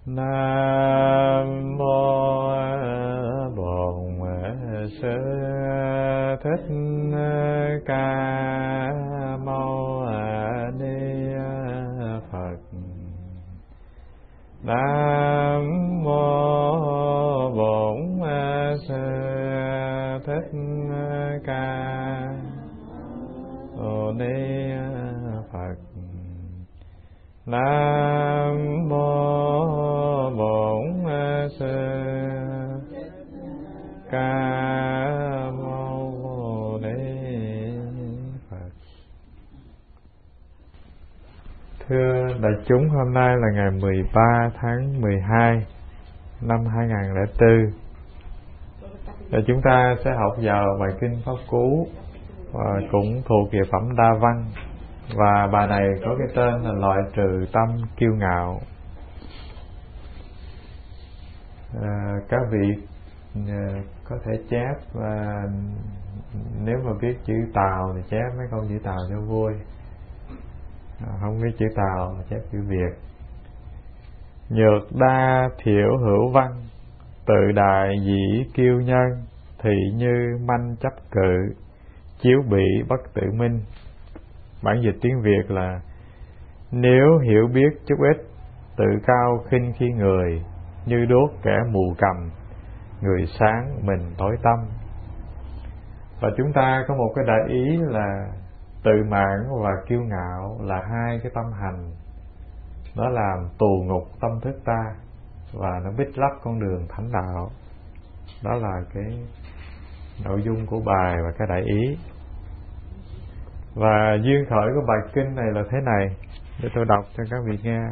Nam mô Bổn Sư Thích Ca Mâu Ni Phật. Nam mô Bổn Sư Thích Ca Mâu Ni Phật. Nam mô Bổn Sư Ca Mâu Ni Phật. Thưa đại chúng, hôm nay là ngày 13 tháng 12 năm 2004. Và chúng ta sẽ học vào bài kinh Pháp Cú, và cũng thuộc về phẩm Đa Văn. Và bài này có cái tên là loại trừ tâm kiêu ngạo. Các vị có thể chép, nếu mà biết chữ Tàu thì chép mấy câu chữ Tàu cho vui, không biết chữ Tàu chép chữ Việt. Nhược đa thiểu hữu văn, tự đại dĩ kiêu nhân, thị như manh chấp cự, chiếu bị bất tự minh. Bản dịch tiếng Việt là: nếu hiểu biết chút ít, tự cao khinh khi người, như đuốc kẻ mù cầm, người sáng mình tối tăm. Và chúng ta có một cái đại ý là tự mãn và kiêu ngạo là hai cái tâm hành, nó làm tù ngục tâm thức ta và nó bít lấp con đường thánh đạo. Đó là cái nội dung của bài và cái đại ý. Và duyên khởi của bài kinh này là thế này, để tôi đọc cho các vị nghe.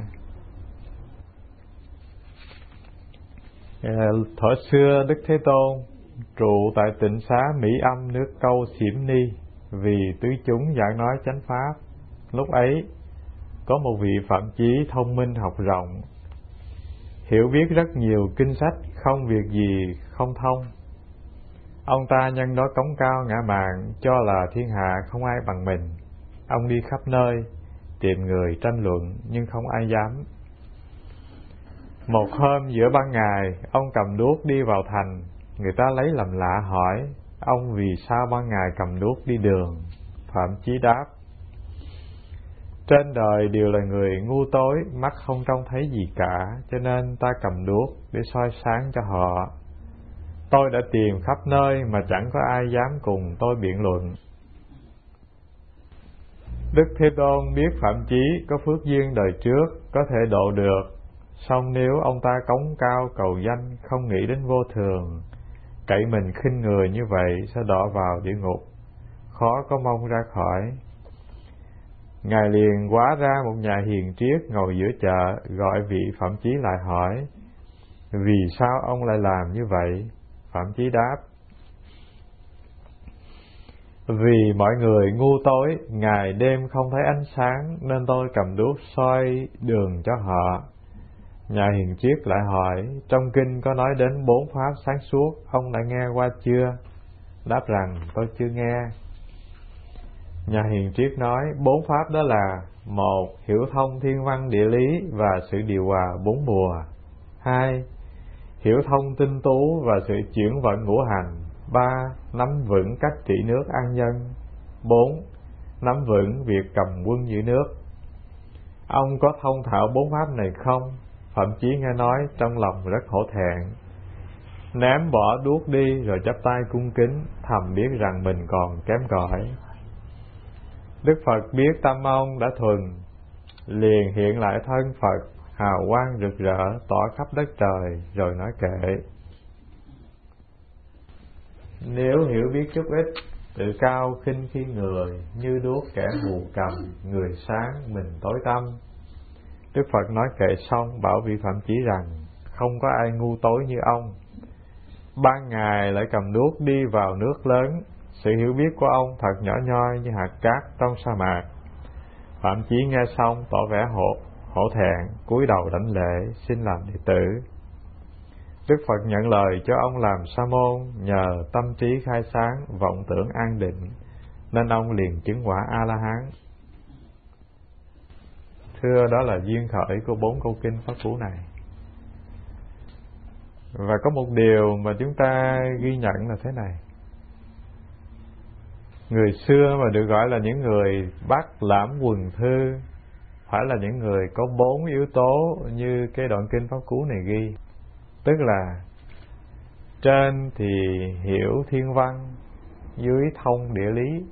Thuở xưa Đức Thế Tôn trụ tại tịnh xá Mỹ Âm, nước Câu Xiểm Ni, vì tứ chúng giảng nói chánh pháp. Lúc ấy có một vị Phạm Chí thông minh học rộng, hiểu biết rất nhiều kinh sách, không việc gì không thông. Ông ta nhân đó cống cao ngã mạn, cho là thiên hạ không ai bằng mình. Ông đi khắp nơi tìm người tranh luận, nhưng không ai dám. Một hôm giữa ban ngày, ông cầm đuốc đi vào thành. Người ta lấy làm lạ, hỏi ông vì sao ban ngày cầm đuốc đi đường. Phạm Chí đáp: trên đời đều là người ngu tối, mắt không trông thấy gì cả, cho nên ta cầm đuốc để soi sáng cho họ. Tôi đã tìm khắp nơi mà chẳng có ai dám cùng tôi biện luận. Đức Thế Tôn biết Phạm Chí có phước duyên đời trước, có thể độ được. Song nếu ông ta cống cao cầu danh, không nghĩ đến vô thường, cậy mình khinh người như vậy, sẽ đọa vào địa ngục, khó có mong ra khỏi. Ngài liền hóa ra một nhà hiền triết ngồi giữa chợ, gọi vị Phạm Chí lại hỏi: vì sao ông lại làm như vậy? Phạm Chí đáp: vì mọi người ngu tối, ngày đêm không thấy ánh sáng, nên tôi cầm đuốc soi đường cho họ. Nhà hiền triết lại hỏi: trong kinh có nói đến 4 pháp sáng suốt, ông đã nghe qua chưa? Đáp rằng: tôi chưa nghe. Nhà hiền triết nói: 4 pháp đó là: 1. Hiểu thông thiên văn địa lý và sự điều hòa 4 mùa. 2. Hiểu thông tinh tú và sự chuyển vận ngũ hành. 3. Nắm vững cách trị nước an nhân. 4. Nắm vững việc cầm quân giữ nước. Ông có thông thạo 4 pháp này không? Phạm Chí nghe nói trong lòng rất hổ thẹn, ném bỏ đuốc đi rồi chắp tay cung kính, thầm biết rằng mình còn kém cỏi. Đức Phật biết tâm ông đã thuần, liền hiện lại thân Phật, hào quang rực rỡ tỏa khắp đất trời, rồi nói kệ: nếu hiểu biết chút ít, tự cao khinh khi người, như đuốc kẻ mù cầm, người sáng mình tối tăm. Đức Phật nói kệ xong, bảo vị Phạm Chí rằng: không có ai ngu tối như ông. Ban ngày lại cầm đuốc đi vào nước lớn, sự hiểu biết của ông thật nhỏ nhoi như hạt cát trong sa mạc. Phạm Chí nghe xong tỏ vẻ hổ thẹn, cúi đầu đảnh lễ, xin làm đệ tử. Đức Phật nhận lời cho ông làm sa môn, nhờ tâm trí khai sáng, vọng tưởng an định, nên ông liền chứng quả A-la-hán. Thưa, đó là duyên khởi của 4 câu kinh Pháp Cú này. Và có một điều mà chúng ta ghi nhận là thế này: người xưa mà được gọi là những người bắt lãm quần thư phải là những người có 4 yếu tố như cái đoạn kinh Pháp Cú này ghi. Tức là trên thì hiểu thiên văn, dưới thông địa lý.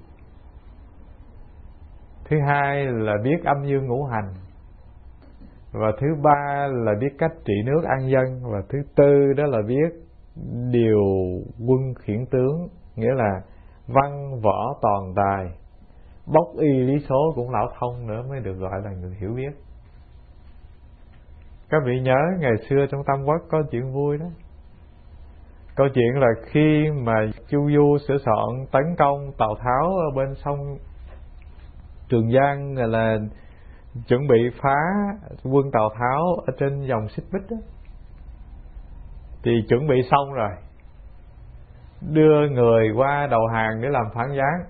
Thứ hai là biết âm dương ngũ hành. Và thứ ba là biết cách trị nước an dân. Và thứ tư đó là biết điều quân khiển tướng, nghĩa là văn võ toàn tài, bốc y lý số cũng lão thông nữa mới được gọi là người hiểu biết. Các vị nhớ ngày xưa trong Tam Quốc có chuyện vui đó. Câu chuyện là khi mà Chu Du sửa soạn tấn công Tào Tháo ở bên sông Trường Giang, là chuẩn bị phá quân Tào Tháo ở trên dòng Xích Bích đó, thì chuẩn bị xong rồi, đưa người qua đầu hàng để làm phản gián,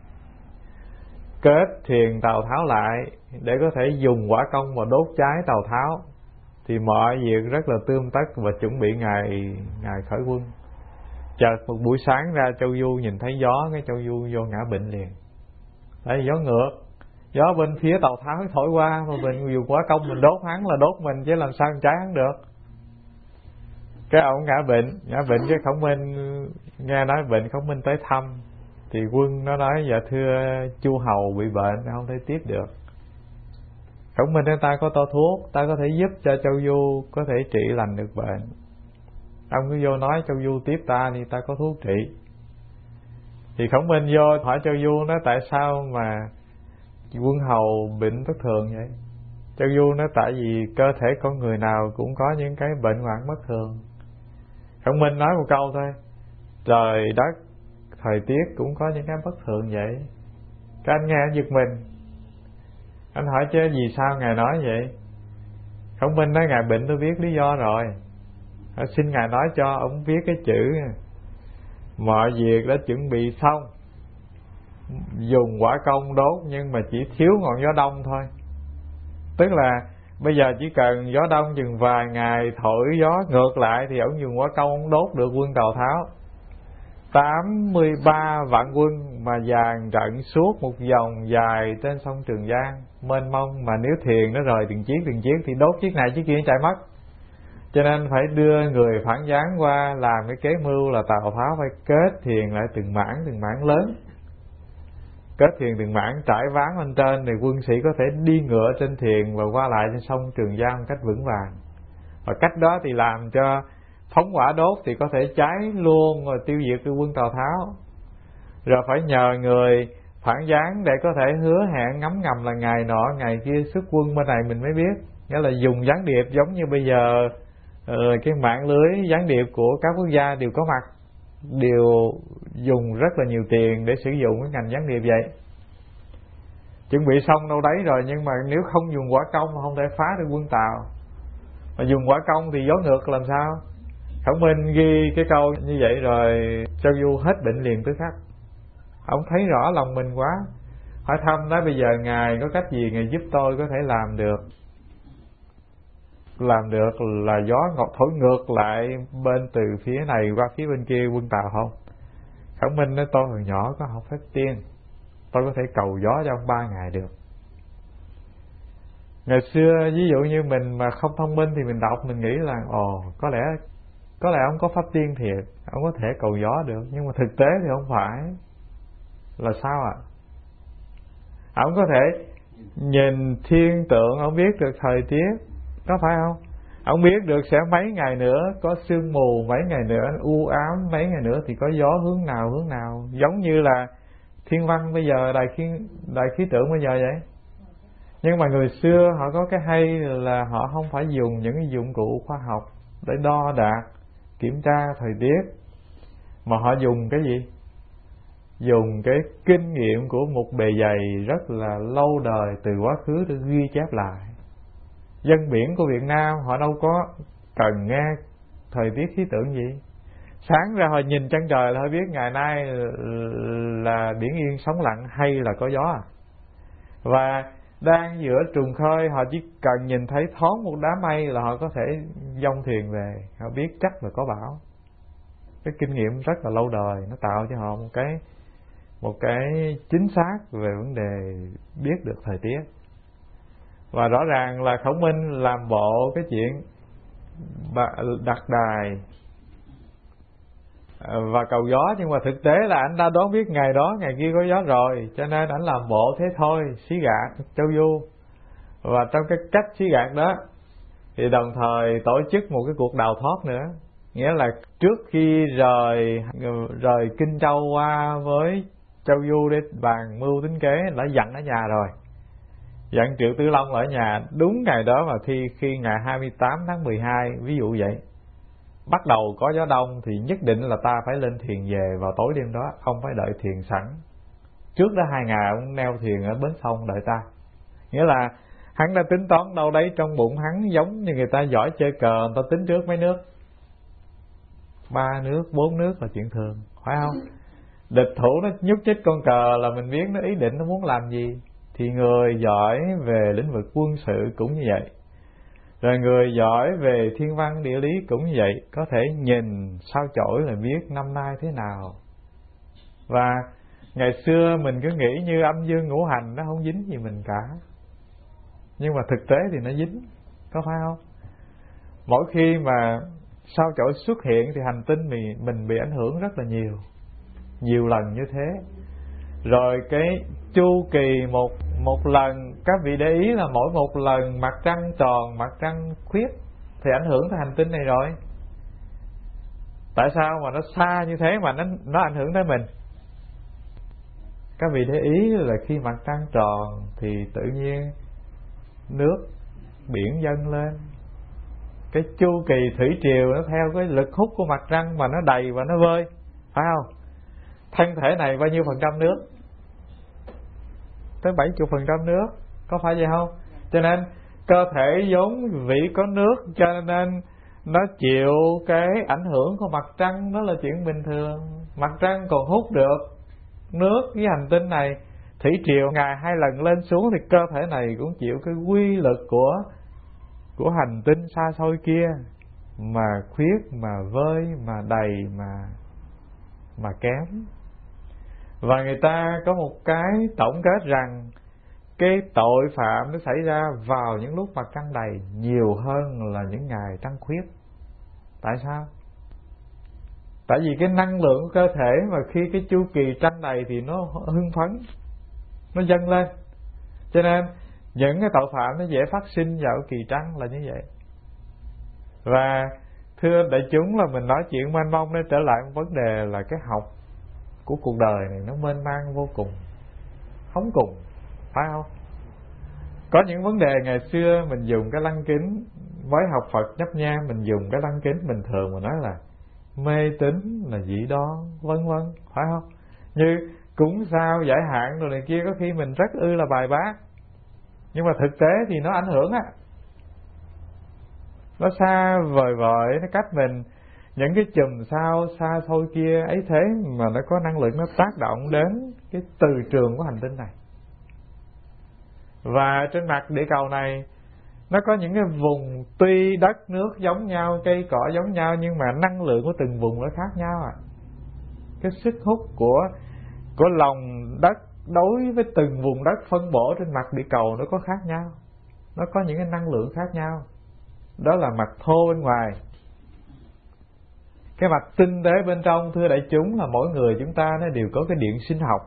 kết thuyền Tào Tháo lại để có thể dùng hỏa công và đốt cháy Tào Tháo. Thì mọi việc rất là tươm tất và chuẩn bị ngày khởi quân. Chợt một buổi sáng ra Châu Du nhìn thấy gió, cái Châu Du vô ngã bệnh liền. Đấy, gió ngược, gió bên phía Tào Tháo thổi qua, mà mình dùng hỏa công mình đốt hắn là đốt mình, chứ làm sao cháy hắn được. Cái ông ngã bệnh cái Khổng Minh nghe nói bệnh, Khổng Minh tới thăm thì quân nó nói: dạ thưa Chu hầu bị bệnh không thể tiếp được. Khổng Minh nói: ta có tô thuốc, ta có thể giúp cho Châu Du có thể trị lành được bệnh. Ông cứ vô nói Châu Du tiếp ta đi, ta có thuốc trị. Thì Khổng Minh vô hỏi Châu Du nói: tại sao mà quân hầu bệnh bất thường vậy? Châu Du nói: tại vì cơ thể con người nào cũng có những cái bệnh hoạn bất thường. Khổng Minh nói một câu thôi: trời đất, thời tiết cũng có những cái bất thường vậy. Các anh nghe anh giật mình. Anh hỏi chứ vì sao ngài nói vậy? Khổng Minh nói: ngài bệnh tôi biết lý do rồi, xin ngài nói cho. Ông viết cái chữ: mọi việc đã chuẩn bị xong, dùng hỏa công đốt, nhưng mà chỉ thiếu ngọn gió đông thôi. Tức là bây giờ chỉ cần gió đông chừng vài ngày thổi gió ngược lại thì ông dùng hỏa công ông đốt được quân Tào Tháo. 83 vạn quân mà dàn trận suốt một vòng dài trên sông Trường Giang mênh mông, mà nếu thuyền nó rời từng chiếc thì đốt chiếc này chiếc kia chạy mất. Cho nên phải đưa người phản gián qua làm cái kế mưu là Tào Tháo phải kết thuyền lại từng mảng lớn, kết thuyền từng mảng trải ván lên trên, thì quân sĩ có thể đi ngựa trên thuyền và qua lại trên sông Trường Giang một cách vững vàng. Và cách đó thì làm cho phóng hỏa đốt thì có thể cháy luôn rồi tiêu diệt cái quân Tào Tháo. Rồi phải nhờ người phản gián để có thể hứa hẹn ngấm ngầm là ngày nọ ngày kia xuất quân bên này mình mới biết. Nghĩa là dùng gián điệp, giống như bây giờ cái mạng lưới gián điệp của các quốc gia đều có mặt, đều dùng rất là nhiều tiền để sử dụng cái ngành gián điệp vậy. Chuẩn bị xong đâu đấy rồi, nhưng mà nếu không dùng hỏa công không thể phá được quân Tào. Mà dùng hỏa công thì gió ngược làm sao? Khổng Minh ghi cái câu như vậy rồi Châu Du hết bệnh liền tức khắc. Ông thấy rõ lòng mình quá, hỏi thăm nói: bây giờ ngài có cách gì ngài giúp tôi có thể làm được? Làm được là gió ngọt thổi ngược lại bên từ phía này qua phía bên kia quân Tào không? Khổng Minh nói: tôi hồi nhỏ có học phép tiên, tôi có thể cầu gió cho ông 3 ngày được. Ngày xưa ví dụ như mình mà không thông minh thì mình đọc mình nghĩ là có lẽ ông có pháp tiên thiệt, ông có thể cầu gió được. Nhưng mà thực tế thì không phải. Là sao ạ? Ông có thể nhìn thiên tượng, ông biết được thời tiết, có phải không? Ông biết được sẽ mấy ngày nữa có sương mù, mấy ngày nữa u ám, mấy ngày nữa thì có gió hướng nào. Giống như là thiên văn bây giờ, đài khí tượng bây giờ vậy. Nhưng mà người xưa họ có cái hay là họ không phải dùng những cái dụng cụ khoa học để đo đạc, kiểm tra thời tiết, mà họ dùng cái gì? Dùng cái kinh nghiệm của một bề dày rất là lâu đời từ quá khứ để ghi chép lại. Dân biển của Việt Nam họ đâu có cần nghe thời tiết khí tượng gì. Sáng ra họ nhìn chân trời là họ biết ngày nay là biển yên sóng lặng hay là có gió. Và đang giữa trùng khơi, họ chỉ cần nhìn thấy thoáng một đám mây là họ có thể dông thuyền về, họ biết chắc là có bão. Cái kinh nghiệm rất là lâu đời, nó tạo cho họ một cái chính xác về vấn đề biết được thời tiết. Và rõ ràng là Khổng Minh làm bộ cái chuyện đặt đài và cầu gió, nhưng mà thực tế là anh đã đoán biết ngày đó ngày kia có gió rồi, cho nên anh làm bộ thế thôi, xí gạt châu du. Và trong cái cách xí gạt đó thì đồng thời tổ chức một cái cuộc đào thoát nữa. Nghĩa là trước khi rời Kinh Châu qua với châu du để bàn mưu tính kế, đã dặn ở nhà rồi, dặn Triệu Tử Long ở nhà đúng ngày đó. Mà khi ngày 28 tháng 12 ví dụ vậy, bắt đầu có gió đông thì nhất định là ta phải lên thuyền về vào tối đêm đó, ông phải đợi thuyền sẵn. Trước đó 2 ngày ông neo thuyền ở bến sông đợi ta. Nghĩa là hắn đã tính toán đâu đấy trong bụng hắn, giống như người ta giỏi chơi cờ, người ta tính trước mấy nước, 3 nước 4 nước là chuyện thường, phải không? Địch thủ nó nhúc nhích con cờ là mình biết nó ý định nó muốn làm gì. Thì người giỏi về lĩnh vực quân sự cũng như vậy, rồi người giỏi về thiên văn địa lý cũng như vậy, có thể nhìn sao chổi là biết năm nay thế nào. Và ngày xưa mình cứ nghĩ như âm dương ngũ hành nó không dính gì mình cả, nhưng mà thực tế thì nó dính, có phải không? Mỗi khi mà sao chổi xuất hiện thì hành tinh mình bị ảnh hưởng rất là nhiều lần như thế. Rồi cái chu kỳ một lần, các vị để ý là mỗi một lần mặt trăng tròn, mặt trăng khuyết thì ảnh hưởng tới hành tinh này rồi. Tại sao mà nó xa như thế mà nó ảnh hưởng tới mình? Các vị để ý là khi mặt trăng tròn thì tự nhiên nước biển dâng lên, cái chu kỳ thủy triều nó theo cái lực hút của mặt trăng mà nó đầy và nó vơi, phải không? Thân thể này bao nhiêu % nước? Tới 70% nước, có phải vậy không? Cho nên cơ thể vốn vị có nước, cho nên nó chịu cái ảnh hưởng của mặt trăng, đó là chuyện bình thường. Mặt trăng còn hút được nước với hành tinh này, thủy triều ngày 2 lần lên xuống, thì cơ thể này cũng chịu cái quy lực của hành tinh xa xôi kia, mà khuyết, mà vơi, mà đầy, mà kém. Và người ta có một cái tổng kết rằng cái tội phạm nó xảy ra vào những lúc mặt trăng đầy nhiều hơn là những ngày trăng khuyết. Tại sao? Tại vì cái năng lượng của cơ thể mà khi cái chu kỳ trăng đầy thì nó hưng phấn, nó dâng lên, cho nên những cái tội phạm nó dễ phát sinh vào kỳ trăng là như vậy. Và thưa đại chúng, là mình nói chuyện mênh mông, để trở lại một vấn đề là cái học của cuộc đời này nó mênh mang vô cùng, không cùng, phải không? Có những vấn đề ngày xưa mình dùng cái lăng kính, mới học Phật nhấp nhang mình dùng cái lăng kính bình thường mà nói là mê tín, là dị đoan, vân vân, phải không? Như cúng sao giải hạn rồi này kia, có khi mình rất là bài bác, nhưng mà thực tế thì nó ảnh hưởng á, nó xa vời vợi, nó cách mình. Những cái chùm sao xa xôi kia ấy thế mà nó có năng lượng, nó tác động đến cái từ trường của hành tinh này. Và trên mặt địa cầu này nó có những cái vùng tuy đất nước giống nhau, cây cỏ giống nhau, nhưng mà năng lượng của từng vùng nó khác nhau à. Cái sức hút của lòng đất đối với từng vùng đất phân bổ trên mặt địa cầu nó có khác nhau, nó có những cái năng lượng khác nhau. Đó là mặt thô bên ngoài. Cái mặt tinh tế bên trong, thưa đại chúng, là mỗi người chúng ta nó đều có cái điện sinh học.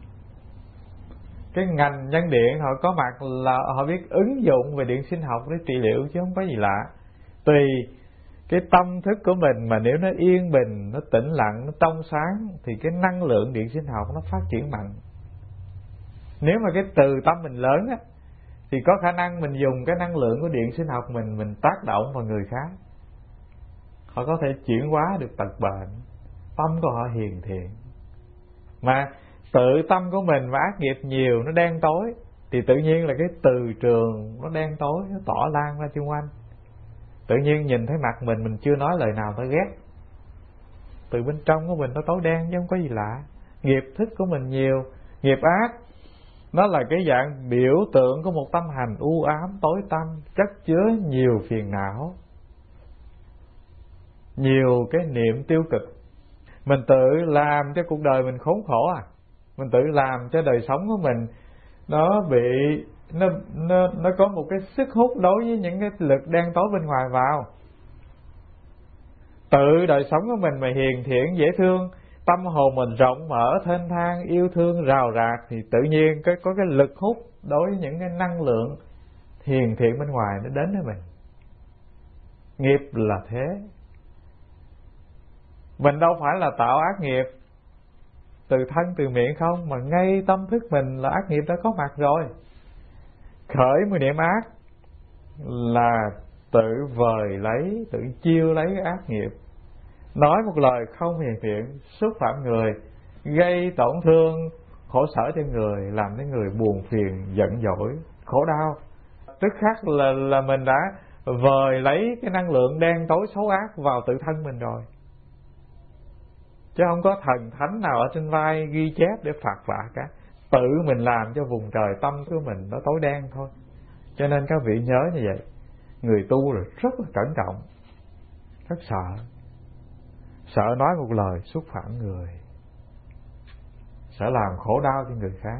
Cái ngành nhân điện họ có mặt là họ biết ứng dụng về điện sinh học để trị liệu, chứ không có gì lạ. Tùy cái tâm thức của mình mà nếu nó yên bình, nó tĩnh lặng, nó trong sáng, thì cái năng lượng điện sinh học nó phát triển mạnh. Nếu mà cái từ tâm mình lớn á, thì có khả năng mình dùng cái năng lượng của điện sinh học mình tác động vào người khác, họ có thể chuyển hóa được tật bệnh, tâm của họ hiền thiện. Mà tự tâm của mình mà ác nghiệp nhiều, nó đen tối, thì tự nhiên là cái từ trường nó đen tối, nó tỏ lan ra xung quanh. Tự nhiên nhìn thấy mặt mình chưa nói lời nào tới ghét, từ bên trong của mình nó tối đen chứ không có gì lạ. Nghiệp thức của mình nhiều, nghiệp ác Nó là cái dạng biểu tượng của một tâm hành u ám, tối tăm, chất chứa nhiều phiền não, nhiều cái niệm tiêu cực. Mình tự làm cho cuộc đời mình khốn khổ à. Mình tự làm cho đời sống của mình nó bị nó có một cái sức hút đối với những cái lực đen tối bên ngoài vào. Tự đời sống của mình mà hiền thiện, dễ thương, tâm hồn mình rộng mở, thênh thang, yêu thương, rào rạt, thì tự nhiên có cái lực hút đối với những cái năng lượng hiền thiện bên ngoài nó đến với mình. Nghiệp là thế. Mình đâu phải là tạo ác nghiệp từ thân từ miệng không, mà ngay tâm thức mình là ác nghiệp đã có mặt rồi. Khởi một niệm ác là tự vời lấy, tự chiêu lấy cái ác nghiệp. Nói một lời không hiền thiện, xúc phạm người, gây tổn thương, khổ sở cho người, làm cho người buồn phiền, giận dỗi, khổ đau. Tức khắc là mình đã vời lấy cái năng lượng đen tối xấu ác vào tự thân mình rồi. Chứ không có thần thánh nào ở trên vai ghi chép để phạt vạ cả. Tự mình làm cho vùng trời tâm của mình nó tối đen thôi. Cho nên các vị nhớ như vậy. Người tu là rất là cẩn trọng, rất sợ. Sợ nói một lời xúc phạm người, sợ làm khổ đau cho người khác.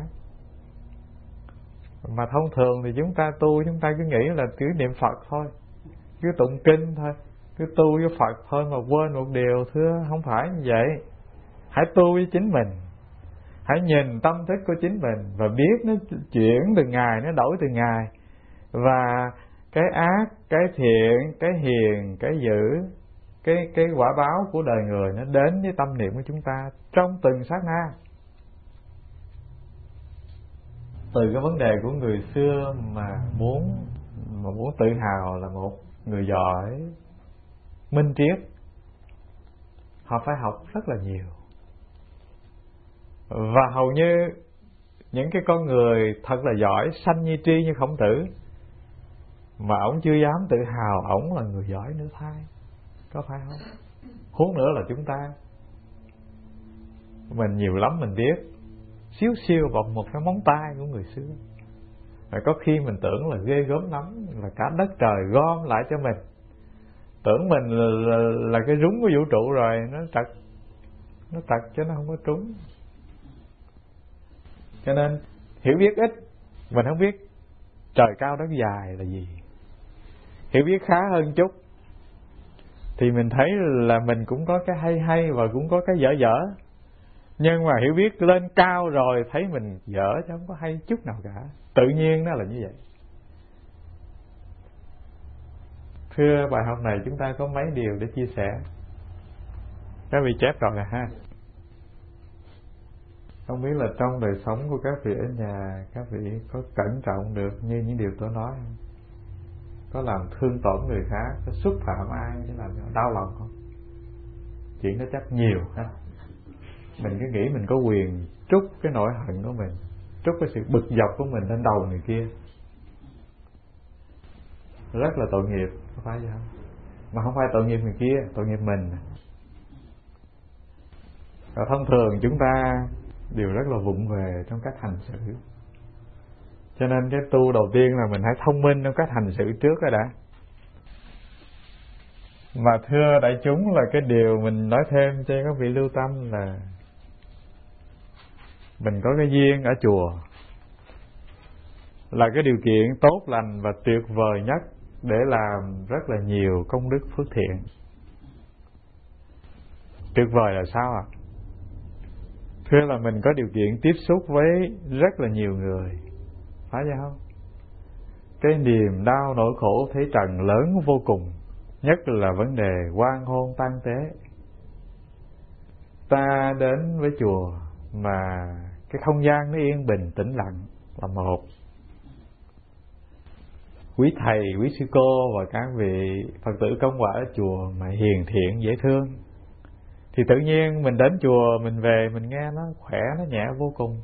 Mà thông thường thì chúng ta tu, chúng ta cứ nghĩ là cứ niệm Phật thôi, cứ tụng kinh thôi, cứ tu với Phật thôi, mà quên một điều thưa, không phải như vậy. Hãy tu với chính mình, hãy nhìn tâm thức của chính mình và biết nó chuyển từ ngày, nó đổi từ ngày. Và cái ác, cái thiện, cái hiền, cái dữ, cái quả báo của đời người nó đến với tâm niệm của chúng ta trong từng sát na. Từ cái vấn đề của người xưa mà muốn tự hào là một người giỏi, minh triết, họ phải học rất là nhiều. Và hầu như những cái con người thật là giỏi, sanh như tri như Khổng Tử, mà ổng chưa dám tự hào ổng là người giỏi nữa thay. Có phải không? Huống nữa là chúng ta, mình nhiều lắm mình biết xíu xiu bằng một cái móng tay của người xưa. Và có khi mình tưởng là ghê gớm lắm, là cả đất trời gom lại cho mình, tưởng mình là cái rúng của vũ trụ rồi. Nó trật chứ nó không có trúng. Cho nên hiểu biết ít, mình không biết trời cao đất dài là gì. Hiểu biết khá hơn chút thì mình thấy là mình cũng có cái hay và cũng có cái dở. Nhưng mà hiểu biết lên cao rồi thấy mình dở chứ không có hay chút nào cả. Tự nhiên nó là như vậy. Thưa, bài học này chúng ta có mấy điều để chia sẻ. Các vị chép rồi ha. Không biết là trong đời sống của các vị ở nhà, các vị có cẩn trọng được như những điều tôi nói không? Có làm thương tổn người khác, có xúc phạm ai để làm cho đau lòng không? Chuyện đó chắc nhiều ha. Mình cứ nghĩ mình có quyền trút cái nỗi hận của mình, trút cái sự bực dọc của mình lên đầu người kia. Rất là tội nghiệp, có phải vậy không? Mà không phải tội nghiệp người kia, tội nghiệp mình. Và thông thường chúng ta đều rất là vụng về trong cách hành xử. Cho nên cái tu đầu tiên là mình hãy thông minh trong cách hành xử trước đó đã. Mà thưa đại chúng, là cái điều mình nói thêm cho các vị lưu tâm là mình có cái duyên ở chùa là cái điều kiện tốt lành và tuyệt vời nhất để làm rất là nhiều công đức phước thiện. Tuyệt vời là sao ạ? Thưa là mình có điều kiện tiếp xúc với rất là nhiều người, phải vậy không? Cái niềm đau nỗi khổ thế trần lớn vô cùng, nhất là vấn đề quan hôn tang tế. Ta đến với chùa mà cái không gian nó yên bình tĩnh lặng là một. Quý thầy, quý sư cô và các vị Phật tử công quả ở chùa mà hiền thiện dễ thương, thì tự nhiên mình đến chùa, mình về mình nghe nó khỏe, nó nhẹ vô cùng.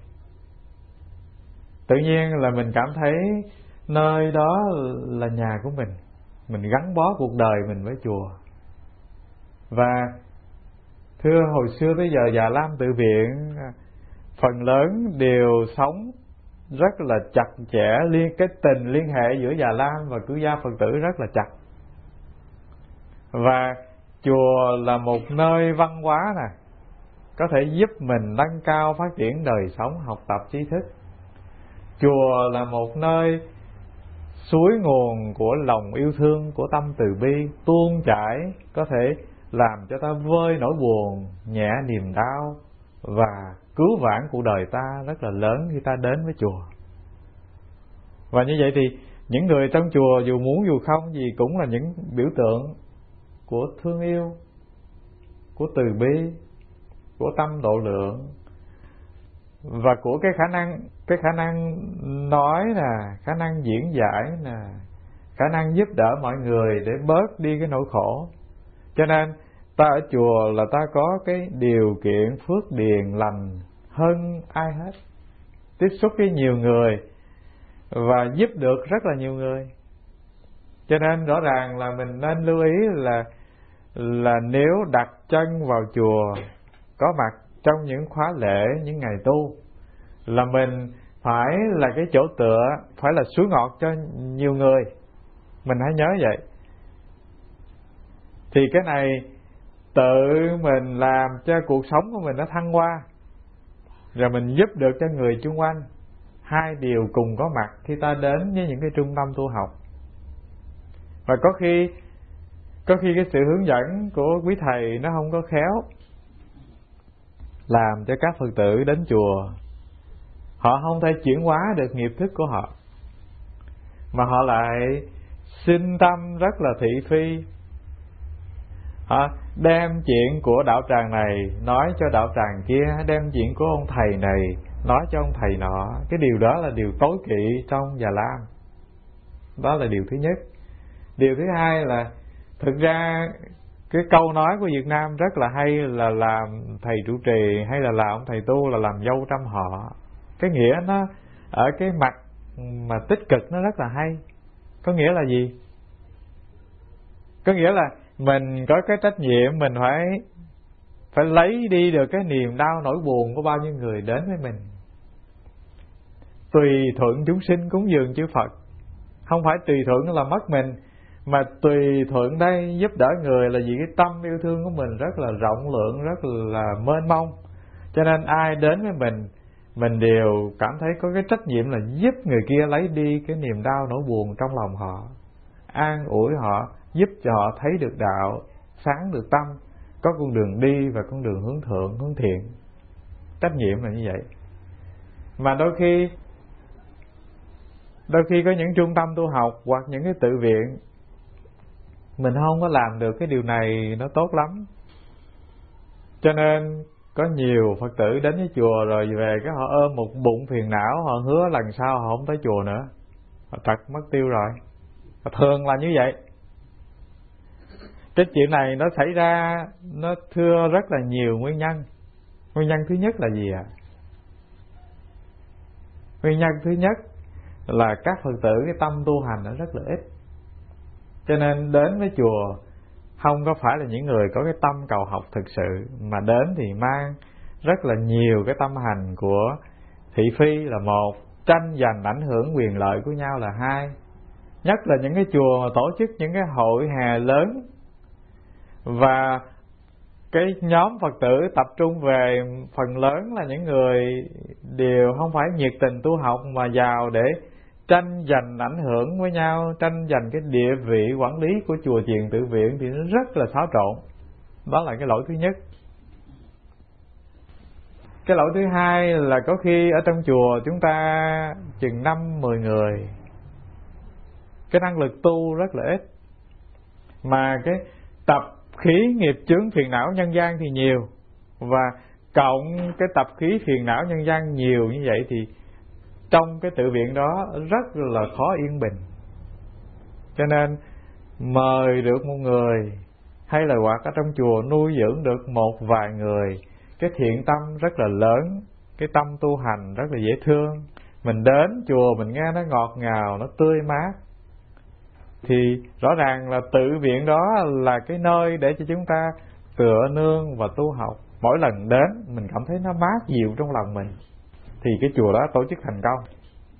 Tự nhiên là mình cảm thấy nơi đó là nhà của mình gắn bó cuộc đời mình với chùa. Và thưa, hồi xưa tới giờ Già Lam Tự Viện phần lớn đều sống rất là chặt chẽ, cái tình liên hệ giữa Già Lam và cư gia Phật tử rất là chặt. Và chùa là một nơi văn hóa nè, có thể giúp mình nâng cao phát triển đời sống, học tập trí thức. Chùa là một nơi suối nguồn của lòng yêu thương, của tâm từ bi tuôn chảy, có thể làm cho ta vơi nỗi buồn, nhẹ niềm đau và cứu vãn cuộc đời ta rất là lớn khi ta đến với chùa. Và như vậy thì những người trong chùa dù muốn dù không gì cũng là những biểu tượng của thương yêu, của từ bi, của tâm độ lượng và của cái khả năng nói nè, khả năng diễn giải nè, khả năng giúp đỡ mọi người để bớt đi cái nỗi khổ. Cho nên ta ở chùa là ta có cái điều kiện phước điền lành hơn ai hết, tiếp xúc với nhiều người và giúp được rất là nhiều người. Cho nên rõ ràng là mình nên lưu ý là nếu đặt chân vào chùa, có mặt trong những khóa lễ, những ngày tu, là mình phải là cái chỗ tựa, phải là suối ngọt cho nhiều người. Mình hãy nhớ vậy. Thì cái này tự mình làm cho cuộc sống của mình nó thăng hoa, rồi mình giúp được cho người chung quanh. Hai điều cùng có mặt khi ta đến với những cái trung tâm tu học. Và có khi cái sự hướng dẫn của quý thầy nó không có khéo, làm cho các Phật tử đến chùa họ không thể chuyển hóa được nghiệp thức của họ, mà họ lại sinh tâm rất là thị phi. Họ đem chuyện của đạo tràng này nói cho đạo tràng kia, đem chuyện của ông thầy này nói cho ông thầy nọ. Cái điều đó là điều tối kỵ trong Già Lam. Đó là điều thứ nhất. Điều thứ hai là thực ra cái câu nói của Việt Nam rất là hay, là làm thầy trụ trì hay là làm ông thầy tu là làm dâu trăm họ. Cái nghĩa nó ở cái mặt mà tích cực nó rất là hay. Có nghĩa là gì? Có nghĩa là mình có cái trách nhiệm, mình phải lấy đi được cái niềm đau nỗi buồn của bao nhiêu người đến với mình. Tùy thuận chúng sinh cúng dường chư Phật. Không phải tùy thuận là mất mình, mà tùy thuận đây giúp đỡ người là vì cái tâm yêu thương của mình rất là rộng lượng, rất là mênh mông. Cho nên ai đến với mình đều cảm thấy có cái trách nhiệm là giúp người kia lấy đi cái niềm đau nỗi buồn trong lòng họ, an ủi họ, giúp cho họ thấy được đạo, sáng được tâm, có con đường đi và con đường hướng thượng, hướng thiện. Trách nhiệm là như vậy. Mà đôi khi có những trung tâm tu học hoặc những cái tự viện mình không có làm được cái điều này nó tốt lắm. Cho nên có nhiều Phật tử đến với chùa rồi về cái họ ôm một bụng phiền não, họ hứa lần sau họ không tới chùa nữa, họ trật mất tiêu rồi. Thường là như vậy. Cái chuyện này nó xảy ra, nó thưa rất là nhiều nguyên nhân. Nguyên nhân thứ nhất là gì ạ? Nguyên nhân thứ nhất là các Phật tử cái tâm tu hành nó rất là ít. Cho nên đến với chùa không có phải là những người có cái tâm cầu học thực sự, mà đến thì mang rất là nhiều cái tâm hành của thị phi là một, tranh giành ảnh hưởng quyền lợi của nhau là hai. Nhất là những cái chùa mà tổ chức những cái hội hè lớn và cái nhóm Phật tử tập trung về phần lớn là những người đều không phải nhiệt tình tu học mà vào để tranh giành ảnh hưởng với nhau, tranh giành cái địa vị quản lý của chùa chiền tự viện, thì nó rất là xáo trộn. Đó là cái lỗi thứ nhất. Cái lỗi thứ hai là có khi ở trong chùa chúng ta chừng 5-10 người, cái năng lực tu rất là ít, mà cái tập khí nghiệp chướng phiền não nhân gian thì nhiều, và cộng cái tập khí phiền não nhân gian nhiều như vậy thì trong cái tự viện đó rất là khó yên bình. Cho nên mời được một người hay là hoặc ở trong chùa nuôi dưỡng được một vài người, cái thiện tâm rất là lớn, cái tâm tu hành rất là dễ thương. Mình đến chùa mình nghe nó ngọt ngào, nó tươi mát, thì rõ ràng là tự viện đó là cái nơi để cho chúng ta tựa nương và tu học. Mỗi lần đến mình cảm thấy nó mát dịu trong lòng mình, thì cái chùa đó tổ chức thành công.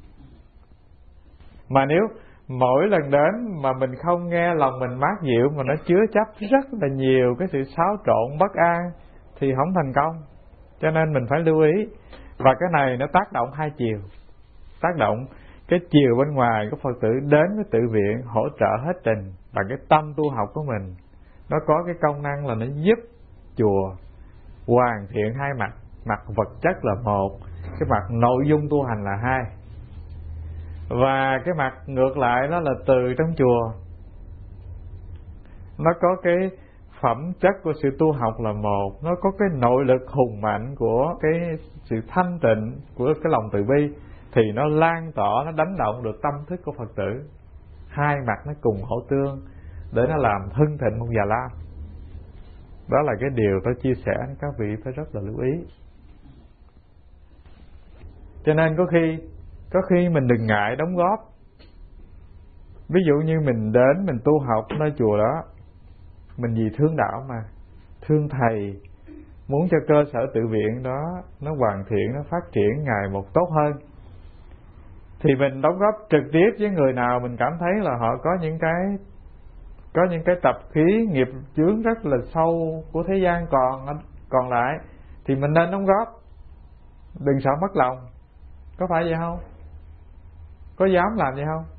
Mà nếu mỗi lần đến mà mình không nghe lòng mình mát dịu, mà nó chứa chấp rất là nhiều cái sự xáo trộn bất an, thì không thành công. Cho nên mình phải lưu ý. Và cái này nó tác động hai chiều. Tác động cái chiều bên ngoài của Phật tử đến với tự viện hỗ trợ hết trình bằng cái tâm tu học của mình. Nó có cái công năng là nó giúp chùa hoàn thiện hai mặt. Mặt vật chất là một, cái mặt nội dung tu hành là hai. Và cái mặt ngược lại đó là từ trong chùa, nó có cái phẩm chất của sự tu học là một, nó có cái nội lực hùng mạnh của cái sự thanh tịnh của cái lòng từ bi, thì nó lan tỏa, nó đánh động được tâm thức của Phật tử. Hai mặt nó cùng hỗ tương để nó làm hưng thịnh một Già Lam. Đó là cái điều tôi chia sẻ, các vị phải rất là lưu ý. Cho nên có khi mình đừng ngại đóng góp. Ví dụ như mình đến mình tu học nơi chùa đó, mình vì thương đạo mà, thương thầy, muốn cho cơ sở tự viện đó nó hoàn thiện, nó phát triển ngày một tốt hơn, thì mình đóng góp trực tiếp với người nào mình cảm thấy là họ có những cái tập khí nghiệp chướng rất là sâu của thế gian còn lại, thì mình nên đóng góp, đừng sợ mất lòng. Có phải vậy không? Có dám làm vậy không?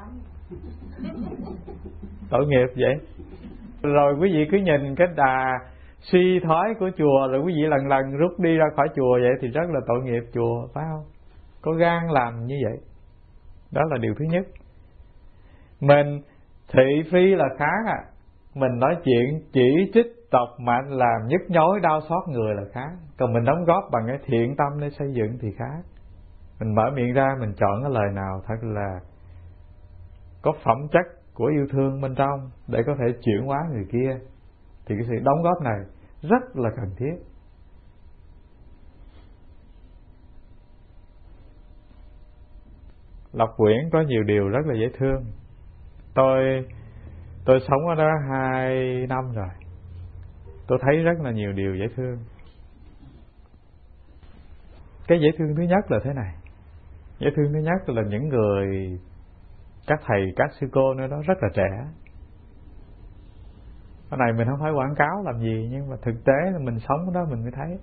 Tội nghiệp vậy. Rồi quý vị cứ nhìn cái đà suy thoái của chùa, rồi quý vị lần lần rút đi ra khỏi chùa vậy, thì rất là tội nghiệp chùa, phải không? Có gan làm như vậy. Đó là điều thứ nhất. Mình thị phi là khác à. Mình nói chuyện chỉ trích tộc mạnh làm nhức nhối đau xót người là khác. Còn mình đóng góp bằng cái thiện tâm để xây dựng thì khác. Mình mở miệng ra, mình chọn cái lời nào thật là có phẩm chất của yêu thương bên trong để có thể chuyển hóa người kia, thì cái sự đóng góp này rất là cần thiết. Lộc Quyển có nhiều điều rất là dễ thương. Tôi sống ở đó 2 năm rồi, tôi thấy rất là nhiều điều dễ thương. Cái dễ thương thứ nhất là thế này. Dễ thương thứ nhất là những người, các thầy, các sư cô nữa đó rất là trẻ. Cái này mình không phải quảng cáo làm gì, nhưng mà thực tế là mình sống ở đó mình mới thấy.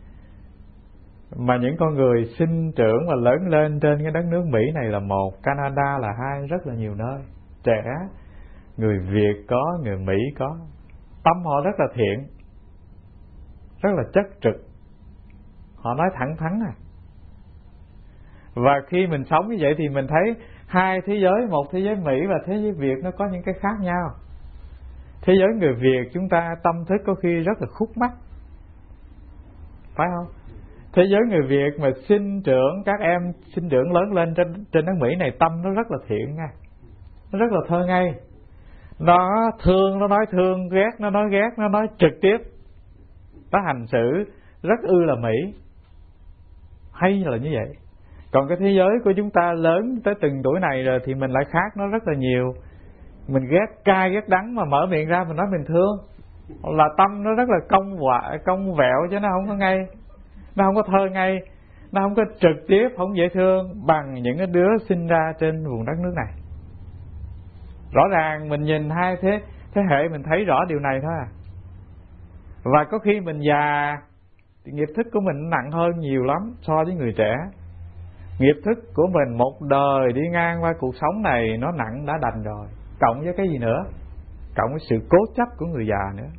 Mà những con người sinh trưởng và lớn lên trên cái đất nước Mỹ này là một, Canada là hai, rất là nhiều nơi. Trẻ, người Việt có, người Mỹ có. Tâm họ rất là thiện, rất là chất trực. Họ nói thẳng thắn à. Và khi mình sống như vậy thì mình thấy hai thế giới, một thế giới Mỹ và thế giới Việt nó có những cái khác nhau. Thế giới người Việt chúng ta tâm thức có khi rất là khúc mắc, phải không? Thế giới người Việt mà sinh trưởng, các em sinh trưởng lớn lên trên nước Mỹ này, tâm nó rất là thiện nha, nó rất là thơ ngây. Nó thương, nó nói thương, ghét, nó nói ghét, nó nói trực tiếp. Nó hành xử rất ư là Mỹ. Hay là như vậy. Còn cái thế giới của chúng ta lớn tới từng tuổi này rồi thì mình lại khác nó rất là nhiều. Mình ghét cay ghét đắng mà mở miệng ra mình nói mình thương, là tâm nó rất là cong vẹo, chứ nó không có ngay, nó không có thơ ngay, nó không có trực tiếp, không dễ thương bằng những cái đứa sinh ra trên vùng đất nước này. Rõ ràng mình nhìn hai thế hệ mình thấy rõ điều này thôi à. Và có khi mình già thì nghiệp thức của mình nặng hơn nhiều lắm so với người trẻ. Nghiệp thức của mình một đời đi ngang qua cuộc sống này nó nặng đã đành rồi, cộng với cái gì nữa? Cộng với sự cố chấp của người già nữa.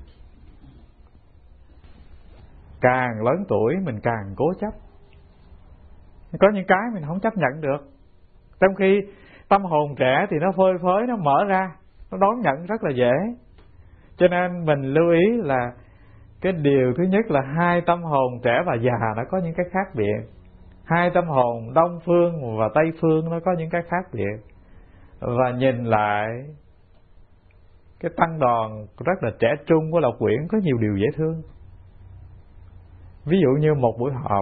Càng lớn tuổi mình càng cố chấp. Có những cái mình không chấp nhận được, trong khi tâm hồn trẻ thì nó phơi phới, nó mở ra, nó đón nhận rất là dễ. Cho nên mình lưu ý là cái điều thứ nhất là hai tâm hồn trẻ và già nó có những cái khác biệt. Hai tâm hồn Đông Phương và Tây Phương nó có những cái khác biệt. Và nhìn lại cái tăng đoàn rất là trẻ trung của Lộc Quyển có nhiều điều dễ thương. Ví dụ như một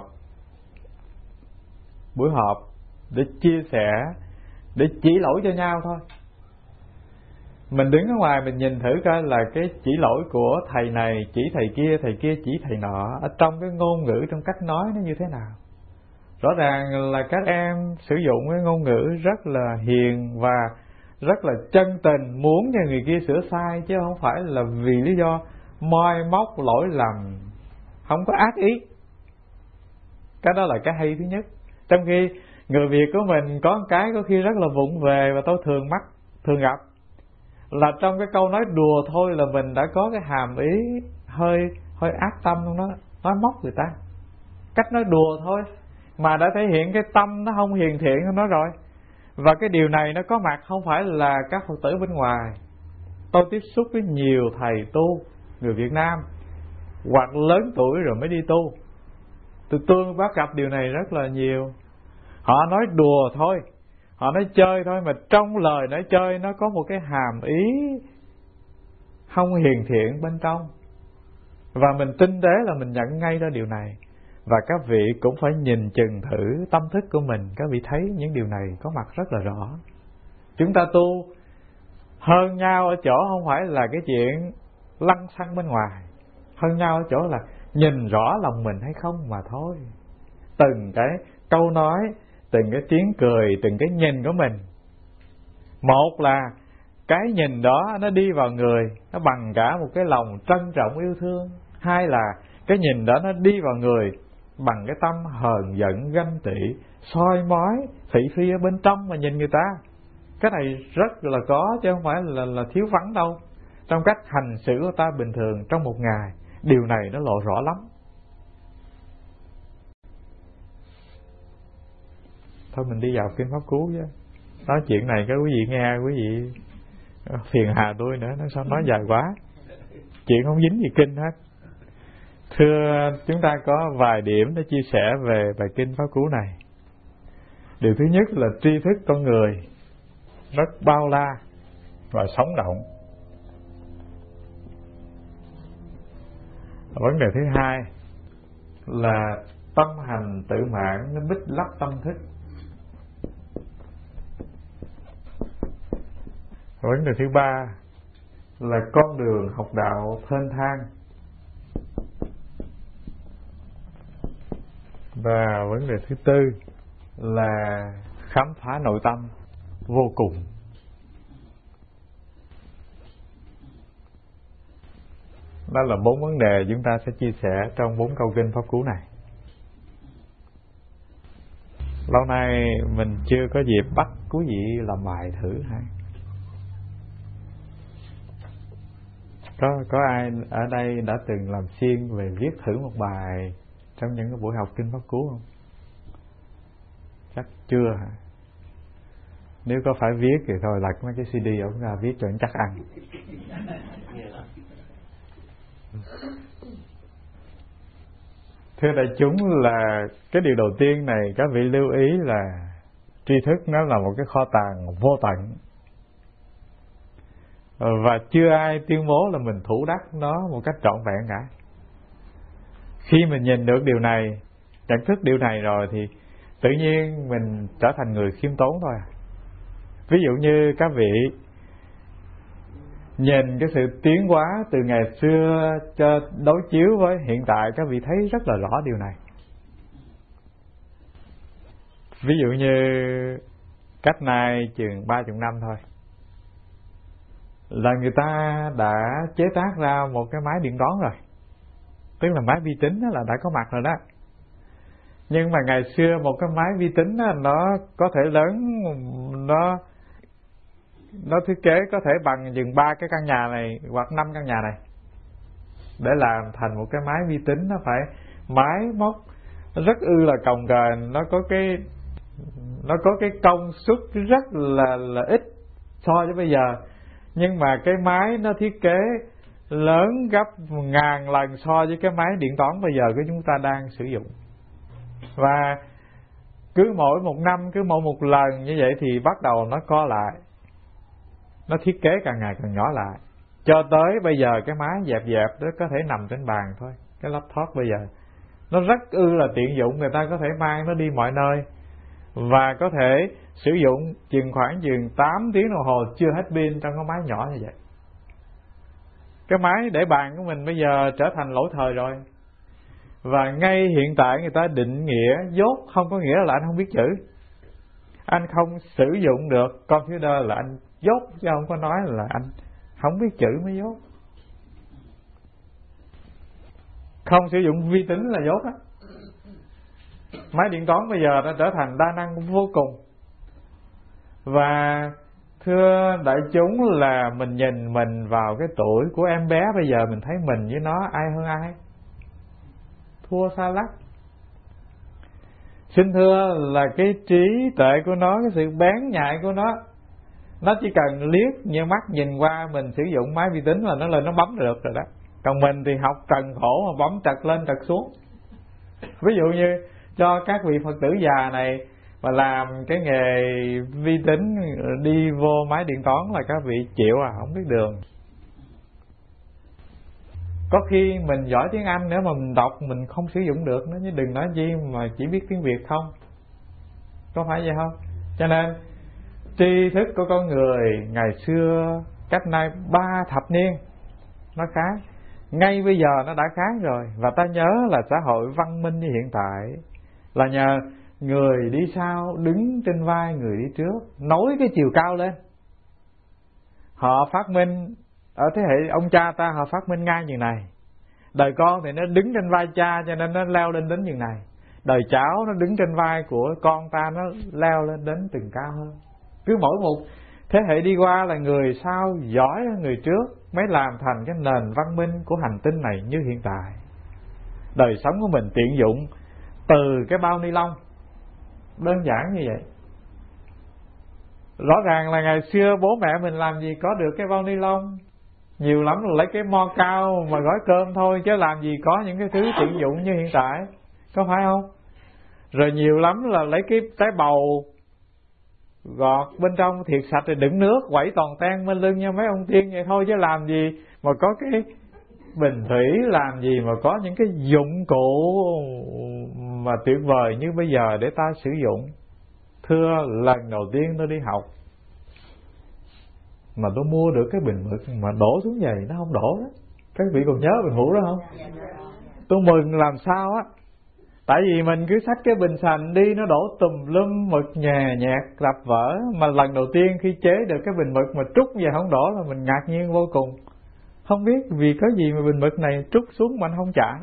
buổi họp để chia sẻ, để chỉ lỗi cho nhau thôi. Mình đứng ở ngoài mình nhìn thử coi là cái chỉ lỗi của thầy này chỉ thầy kia chỉ thầy nọ, ở trong cái ngôn ngữ, trong cách nói nó như thế nào. Rõ ràng là các em sử dụng cái ngôn ngữ rất là hiền và rất là chân tình, muốn cho người kia sửa sai, chứ không phải là vì lý do moi móc lỗi lầm, không có ác ý. Cái đó là cái hay thứ nhất. Trong khi người Việt của mình có một cái có khi rất là vụng về và tôi thường gặp, là trong cái câu nói đùa thôi là mình đã có cái hàm ý hơi ác tâm trong đó, nói móc người ta. Cách nói đùa thôi mà đã thể hiện cái tâm nó không hiền thiện của nó rồi. Và cái điều này nó có mặt không phải là các Phật tử bên ngoài. Tôi tiếp xúc với nhiều thầy tu người Việt Nam hoặc lớn tuổi rồi mới đi tu, tôi bắt gặp điều này rất là nhiều. Họ nói đùa thôi, họ nói chơi thôi, mà trong lời nói chơi nó có một cái hàm ý không hiền thiện bên trong. Và mình tinh tế là mình nhận ngay ra điều này. Và các vị cũng phải nhìn chừng thử tâm thức của mình, các vị thấy những điều này có mặt rất là rõ. Chúng ta tu hơn nhau ở chỗ không phải là cái chuyện lăng xăng bên ngoài, hơn nhau ở chỗ là nhìn rõ lòng mình hay không mà thôi. Từng cái câu nói, từng cái tiếng cười, từng cái nhìn của mình, một là cái nhìn đó nó đi vào người, nó bằng cả một cái lòng trân trọng yêu thương. Hai là cái nhìn đó nó đi vào người bằng cái tâm hờn giận ganh tị, soi mói thị phi ở bên trong mà nhìn người ta. Cái này rất là có, chứ không phải là thiếu vắng đâu. Trong cách hành xử của ta bình thường trong một ngày, điều này nó lộ rõ lắm. Thôi mình đi vào kinh Pháp Cú chứ. Nói chuyện này cái quý vị nghe, quý vị phiền hà tôi nữa, nó sao nói dài quá. Chuyện không dính gì kinh hết. Thưa, chúng ta có vài điểm để chia sẻ về bài kinh Pháp Cú này. Điều thứ nhất là tri thức con người rất bao la và sống động. Vấn đề thứ hai là tâm hành tự mạng nó bích lấp tâm thức. Vấn đề thứ ba là con đường học đạo thênh thang. Và vấn đề thứ tư là khám phá nội tâm vô cùng. Đó là 4 vấn đề chúng ta sẽ chia sẻ trong 4 câu kinh Pháp Cú này. Lâu nay mình chưa có dịp bắt quý vị làm bài thử hay? Có ai ở đây đã từng làm siêng về viết thử một bài trong những cái buổi học kinh Pháp Cú không? Chắc chưa hả? Nếu có phải viết thì thôi lật mấy cái CD ổng ra viết cho anh chắc ăn. Thưa đại chúng, là cái điều đầu tiên này các vị lưu ý là tri thức nó là một cái kho tàng vô tận. Và chưa ai tuyên bố là mình thủ đắc nó một cách trọn vẹn cả. Khi mình nhìn được điều này, nhận thức điều này rồi thì tự nhiên mình trở thành người khiêm tốn thôi. Ví dụ như các vị nhìn cái sự tiến hóa từ ngày xưa cho đối chiếu với hiện tại, các vị thấy rất là rõ điều này. Ví dụ như cách nay chừng 30 năm thôi là người ta đã chế tác ra một cái máy điện toán rồi. Tức là máy vi tính là đã có mặt rồi đó. Nhưng mà ngày xưa một cái máy vi tính nó có thể lớn, nó thiết kế có thể bằng chừng 3 cái căn nhà này hoặc 5 căn nhà này. Để làm thành một cái máy vi tính nó phải máy móc rất là cồng kềnh, nó có cái công suất rất là ít so với bây giờ. Nhưng mà cái máy nó thiết kế lớn gấp 1000 lần so với cái máy điện toán bây giờ của chúng ta đang sử dụng. Và cứ mỗi một năm, cứ mỗi một lần như vậy thì bắt đầu nó co lại, nó thiết kế càng ngày càng nhỏ lại, cho tới bây giờ cái máy dẹp đó có thể nằm trên bàn thôi. Cái laptop bây giờ nó rất là tiện dụng, người ta có thể mang nó đi mọi nơi và có thể sử dụng khoảng 8 tiếng đồng hồ chưa hết pin trong cái máy nhỏ như vậy. Cái máy để bàn của mình bây giờ trở thành lỗi thời rồi. Và ngay hiện tại người ta định nghĩa dốt không có nghĩa là anh không biết chữ. Anh không sử dụng được computer là anh dốt, chứ không có nói là anh không biết chữ mới dốt. Không sử dụng vi tính là dốt á. Máy điện toán bây giờ đã trở thành đa năng vô cùng. Và thưa đại chúng là mình nhìn mình vào cái tuổi của em bé bây giờ, mình thấy mình với nó ai hơn ai? Thua xa lắc. Xin thưa là cái trí tuệ của nó, cái sự bén nhạy của nó chỉ cần liếc như mắt nhìn qua mình sử dụng máy vi tính là nó lên nó bấm được rồi đó. Còn mình thì học trần khổ mà bấm trật lên trật xuống. Ví dụ như cho các vị Phật tử già này mà làm cái nghề vi tính, đi vô máy điện toán là các vị chịu không biết đường. Có khi mình giỏi tiếng Anh nữa mà mình đọc mình không sử dụng được nữa, chứ đừng nói gì mà chỉ biết tiếng Việt không. Có phải vậy không? Cho nên tri thức của con người ngày xưa cách nay 3 thập niên nó khác, ngay bây giờ nó đã khác rồi. Và ta nhớ là xã hội văn minh như hiện tại là nhờ người đi sau đứng trên vai người đi trước, nối cái chiều cao lên. Họ phát minh ở thế hệ ông cha ta, họ phát minh ngang chừng này. Đời con thì nó đứng trên vai cha cho nên nó leo lên đến chừng này. Đời cháu nó đứng trên vai của con ta, nó leo lên đến từng cao hơn. Cứ mỗi một thế hệ đi qua là người sau giỏi hơn người trước mới làm thành cái nền văn minh của hành tinh này như hiện tại. Đời sống của mình tiện dụng từ cái bao ni lông, đơn giản như vậy. Rõ ràng là ngày xưa bố mẹ mình làm gì có được cái bao ni lông, nhiều lắm là lấy cái mo cao mà gói cơm thôi, chứ làm gì có những cái thứ tiện dụng như hiện tại, có phải không? Rồi nhiều lắm là lấy cái trái bầu gọt bên trong thiệt sạch rồi đựng nước quẩy toàn ten bên lưng như mấy ông tiên vậy thôi, chứ làm gì mà có cái bình thủy, làm gì mà có những cái dụng cụ mà tuyệt vời như bây giờ để ta sử dụng. Thưa, lần đầu tiên tôi đi học mà tôi mua được cái bình mực mà đổ xuống giày nó không đổ đó. Các vị còn nhớ bình mũ đó không? Tôi mừng làm sao á. Tại vì mình cứ xách cái bình sành đi, nó đổ tùm lum mực nhè nhẹt đập vỡ. Mà lần đầu tiên khi chế được cái bình mực mà trút về không đổ là mình ngạc nhiên vô cùng. Không biết vì có gì mà bình mực này trút xuống mà anh không chảy.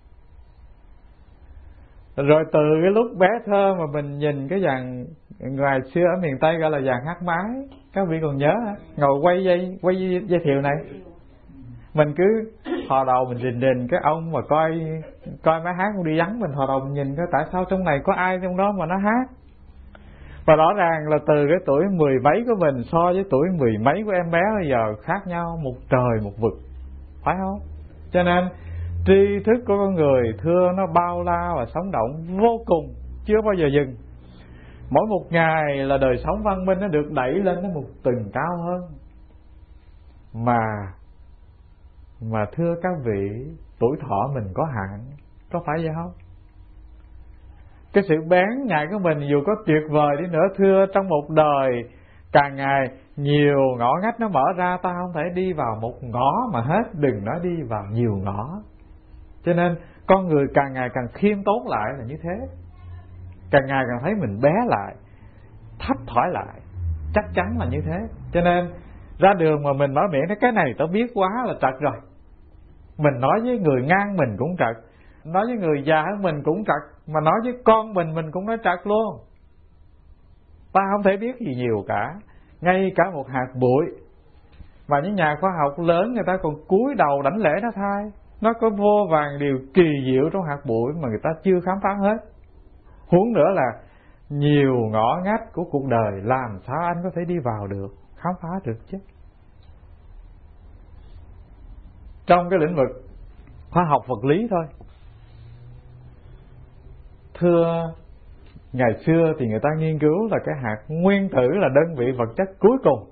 Rồi từ cái lúc bé thơ mà mình nhìn cái dàn ngày xưa ở miền Tây gọi là dàn hát máy, các vị còn nhớ hả? Ngồi quay dây thiều này, mình cứ thò đầu mình rình cái ông mà coi máy hát đi vắng, mình thò đầu mình nhìn coi tại sao trong này có ai trong đó mà nó hát. Và rõ ràng là từ cái tuổi 10 mấy của mình so với tuổi 10 mấy của em bé bây giờ khác nhau một trời một vực, phải không? Cho nên tri thức của con người thưa nó bao la và sống động vô cùng, chưa bao giờ dừng. Mỗi một ngày là đời sống văn minh nó được đẩy lên đến một tầng cao hơn. Mà thưa các vị, tuổi thọ mình có hạn, có phải vậy không? Cái sự bén nhạy của mình dù có tuyệt vời đi nữa, thưa, trong một đời càng ngày nhiều ngõ ngách nó mở ra, ta không thể đi vào một ngõ mà hết, đừng nói đi vào nhiều ngõ. Cho nên con người càng ngày càng khiêm tốn lại là như thế. Càng ngày càng thấy mình bé lại, thấp thỏi lại, chắc chắn là như thế. Cho nên ra đường mà mình nói miệng nói cái này tao biết quá là trật rồi. Mình nói với người ngang mình cũng trật, nói với người già hơn mình cũng trật, mà nói với con mình cũng nói trật luôn. Ta không thể biết gì nhiều cả, ngay cả một hạt bụi mà những nhà khoa học lớn người ta còn cúi đầu đảnh lễ nó thay. Nó có vô vàn điều kỳ diệu trong hạt bụi mà người ta chưa khám phá hết. Huống nữa là nhiều ngõ ngách của cuộc đời, làm sao anh có thể đi vào được, khám phá được chứ. Trong cái lĩnh vực khoa học vật lý thôi, thưa, ngày xưa thì người ta nghiên cứu là cái hạt nguyên tử là đơn vị vật chất cuối cùng.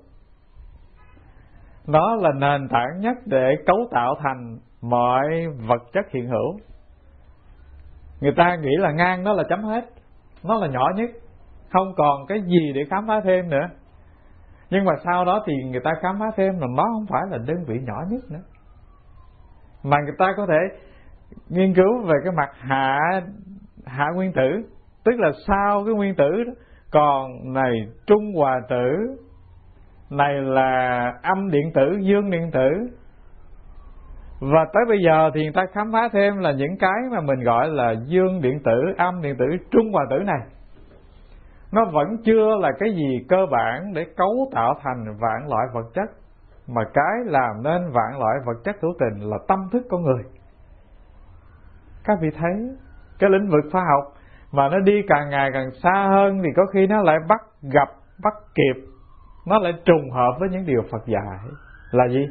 Nó là nền tảng nhất để cấu tạo thành mọi vật chất hiện hữu. Người ta nghĩ là ngang nó là chấm hết, nó là nhỏ nhất, không còn cái gì để khám phá thêm nữa. Nhưng mà sau đó thì người ta khám phá thêm là nó không phải là đơn vị nhỏ nhất nữa, mà người ta có thể nghiên cứu về cái mặt hạ nguyên tử, tức là sau cái nguyên tử đó, còn này trung hòa tử, này là âm điện tử, dương điện tử. Và tới bây giờ thì người ta khám phá thêm là những cái mà mình gọi là dương điện tử, âm điện tử, trung hòa tử này, nó vẫn chưa là cái gì cơ bản để cấu tạo thành vạn loại vật chất, mà cái làm nên vạn loại vật chất hữu tình là tâm thức con người. Các vị thấy cái lĩnh vực khoa học mà nó đi càng ngày càng xa hơn thì có khi nó lại bắt kịp, nó lại trùng hợp với những điều Phật dạy là gì?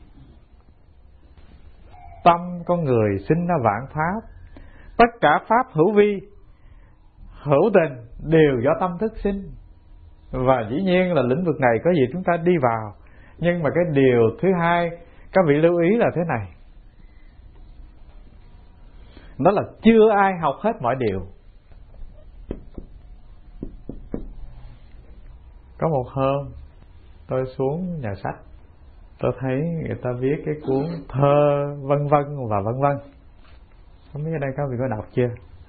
Tâm con người sinh ra vạn pháp, tất cả pháp hữu vi, hữu tình đều do tâm thức sinh. Và dĩ nhiên là lĩnh vực này có gì chúng ta đi vào. Nhưng mà cái điều thứ hai các vị lưu ý là thế này, đó là chưa ai học hết mọi điều. Có một hôm tôi xuống nhà sách, tôi thấy người ta viết cái cuốn thơ vân vân và vân vân. Không biết ở đây các vị có đọc chưa?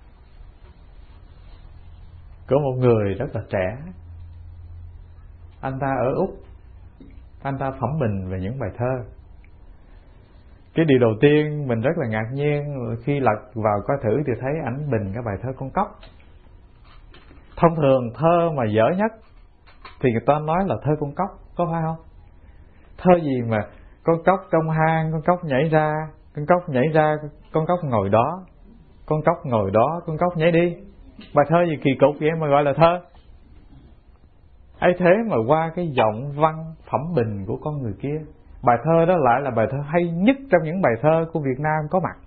Có một người rất là trẻ, anh ta ở Úc, anh ta phẩm bình về những bài thơ. Cái điều đầu tiên mình rất là ngạc nhiên khi lật vào coi thử thì thấy ảnh bình cái bài thơ Con Cóc. Thông thường thơ mà dở nhất thì người ta nói là thơ Con Cóc, có phải không? Thơ gì mà con cóc trong hang, con cóc nhảy ra, con cóc nhảy ra, con cóc ngồi đó, con cóc ngồi đó, con cóc nhảy đi. Bài thơ gì kỳ cục vậy mà gọi là thơ? Ấy thế mà qua cái giọng văn phẩm bình của con người kia, bài thơ đó lại là bài thơ hay nhất trong những bài thơ của Việt Nam có mặt,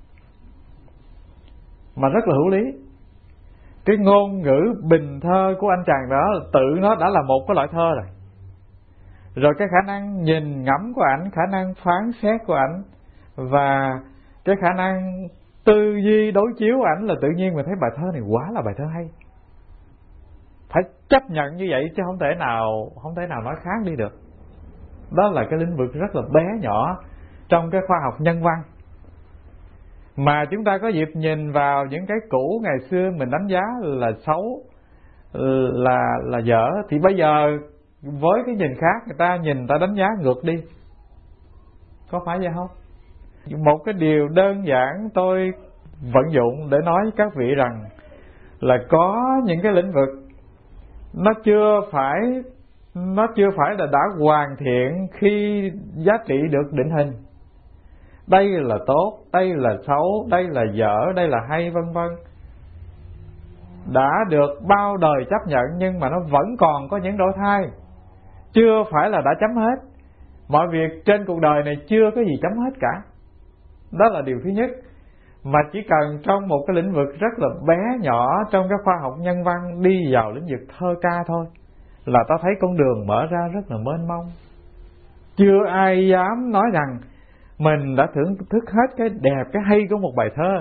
mà rất là hữu lý. Cái ngôn ngữ bình thơ của anh chàng đó tự nó đã là một cái loại thơ rồi. Rồi cái khả năng nhìn ngẫm của ảnh, khả năng phán xét của ảnh, và cái khả năng tư duy đối chiếu của ảnh là tự nhiên mình thấy bài thơ này quá là bài thơ hay. Phải chấp nhận như vậy chứ không thể nào nói khác đi được. Đó là cái lĩnh vực rất là bé nhỏ trong cái khoa học nhân văn. Mà chúng ta có dịp nhìn vào những cái cũ ngày xưa mình đánh giá là xấu, là dở, thì bây giờ với cái nhìn khác, người ta nhìn, người ta đánh giá ngược đi. Có phải vậy không? Một cái điều đơn giản tôi vận dụng để nói với các vị rằng là có những cái lĩnh vực nó chưa phải là đã hoàn thiện khi giá trị được định hình. Đây là tốt, đây là xấu, đây là dở, đây là hay, vân vân, đã được bao đời chấp nhận, nhưng mà nó vẫn còn có những đổi thay. Chưa phải là đã chấm hết. Mọi việc trên cuộc đời này chưa có gì chấm hết cả. Đó là điều thứ nhất. Mà chỉ cần trong một cái lĩnh vực rất là bé nhỏ trong cái khoa học nhân văn đi vào lĩnh vực thơ ca thôi là ta thấy con đường mở ra rất là mênh mông. Chưa ai dám nói rằng mình đã thưởng thức hết cái đẹp, cái hay của một bài thơ.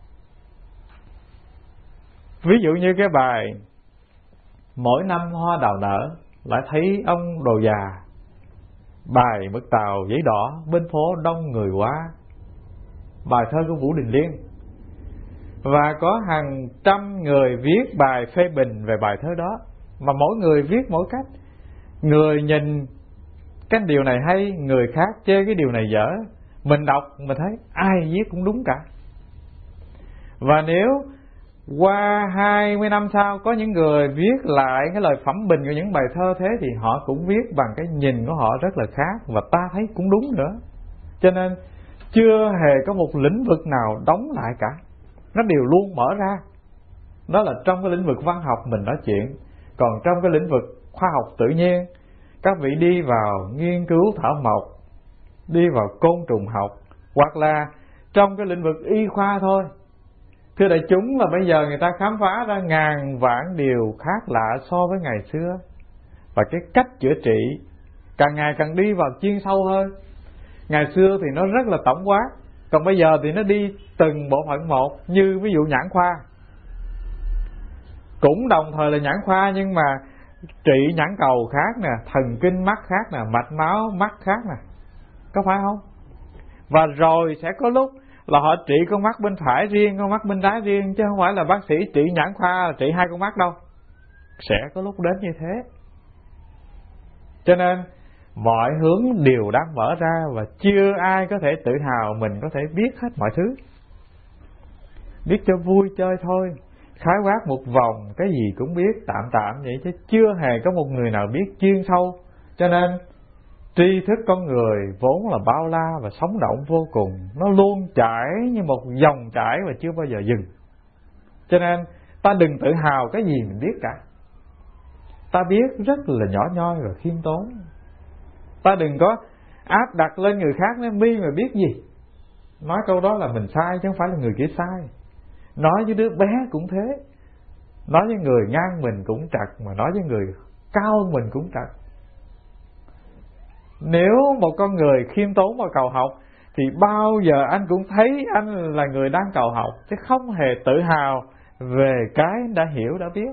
Ví dụ như cái bài Mỗi năm hoa đào nở, lại thấy ông đồ già, bài Mực tàu giấy đỏ, bên phố đông người quá, bài thơ của Vũ Đình Liên. Và có hàng trăm người viết bài phê bình về bài thơ đó, mà mỗi người viết mỗi cách. Người nhìn cái điều này hay, người khác chê cái điều này dở. Mình đọc mình thấy ai viết cũng đúng cả. Và nếu qua 20 năm sau có những người viết lại cái lời phẩm bình của những bài thơ thế, thì họ cũng viết bằng cái nhìn của họ rất là khác, và ta thấy cũng đúng nữa. Cho nên chưa hề có một lĩnh vực nào đóng lại cả, nó đều luôn mở ra. Đó là trong cái lĩnh vực văn học mình nói chuyện. Còn trong cái lĩnh vực khoa học tự nhiên, các vị đi vào nghiên cứu thảo mộc, đi vào côn trùng học, hoặc là trong cái lĩnh vực y khoa thôi, thưa đại chúng, là bây giờ người ta khám phá ra ngàn vạn điều khác lạ so với ngày xưa. Và cái cách chữa trị càng ngày càng đi vào chuyên sâu hơn. Ngày xưa thì nó rất là tổng quát, còn bây giờ thì nó đi từng bộ phận một. Như ví dụ nhãn khoa, cũng đồng thời là nhãn khoa, nhưng mà trị nhãn cầu khác nè, thần kinh mắt khác nè, mạch máu mắt khác nè, có phải không? Và rồi sẽ có lúc là họ trị con mắt bên phải riêng, con mắt bên trái riêng, chứ không phải là bác sĩ trị nhãn khoa là trị hai con mắt đâu. Sẽ có lúc đến như thế. Cho nên mọi hướng đều đang mở ra, và chưa ai có thể tự hào mình có thể biết hết mọi thứ. Biết cho vui chơi thôi, khái quát một vòng cái gì cũng biết tạm tạm vậy, chứ chưa hề có một người nào biết chuyên sâu. Cho nên tri thức con người vốn là bao la và sống động vô cùng, nó luôn chảy như một dòng chảy và chưa bao giờ dừng. Cho nên ta đừng tự hào cái gì mình biết cả. Ta biết rất là nhỏ nhoi và khiêm tốn. Ta đừng có áp đặt lên người khác nói mi mà biết gì. Nói câu đó là mình sai chứ không phải là người kia sai. Nói với đứa bé cũng thế, nói với người ngang mình cũng trật, mà nói với người cao hơn mình cũng trật. Nếu một con người khiêm tốn và cầu học thì bao giờ anh cũng thấy anh là người đang cầu học, chứ không hề tự hào về cái đã hiểu đã biết.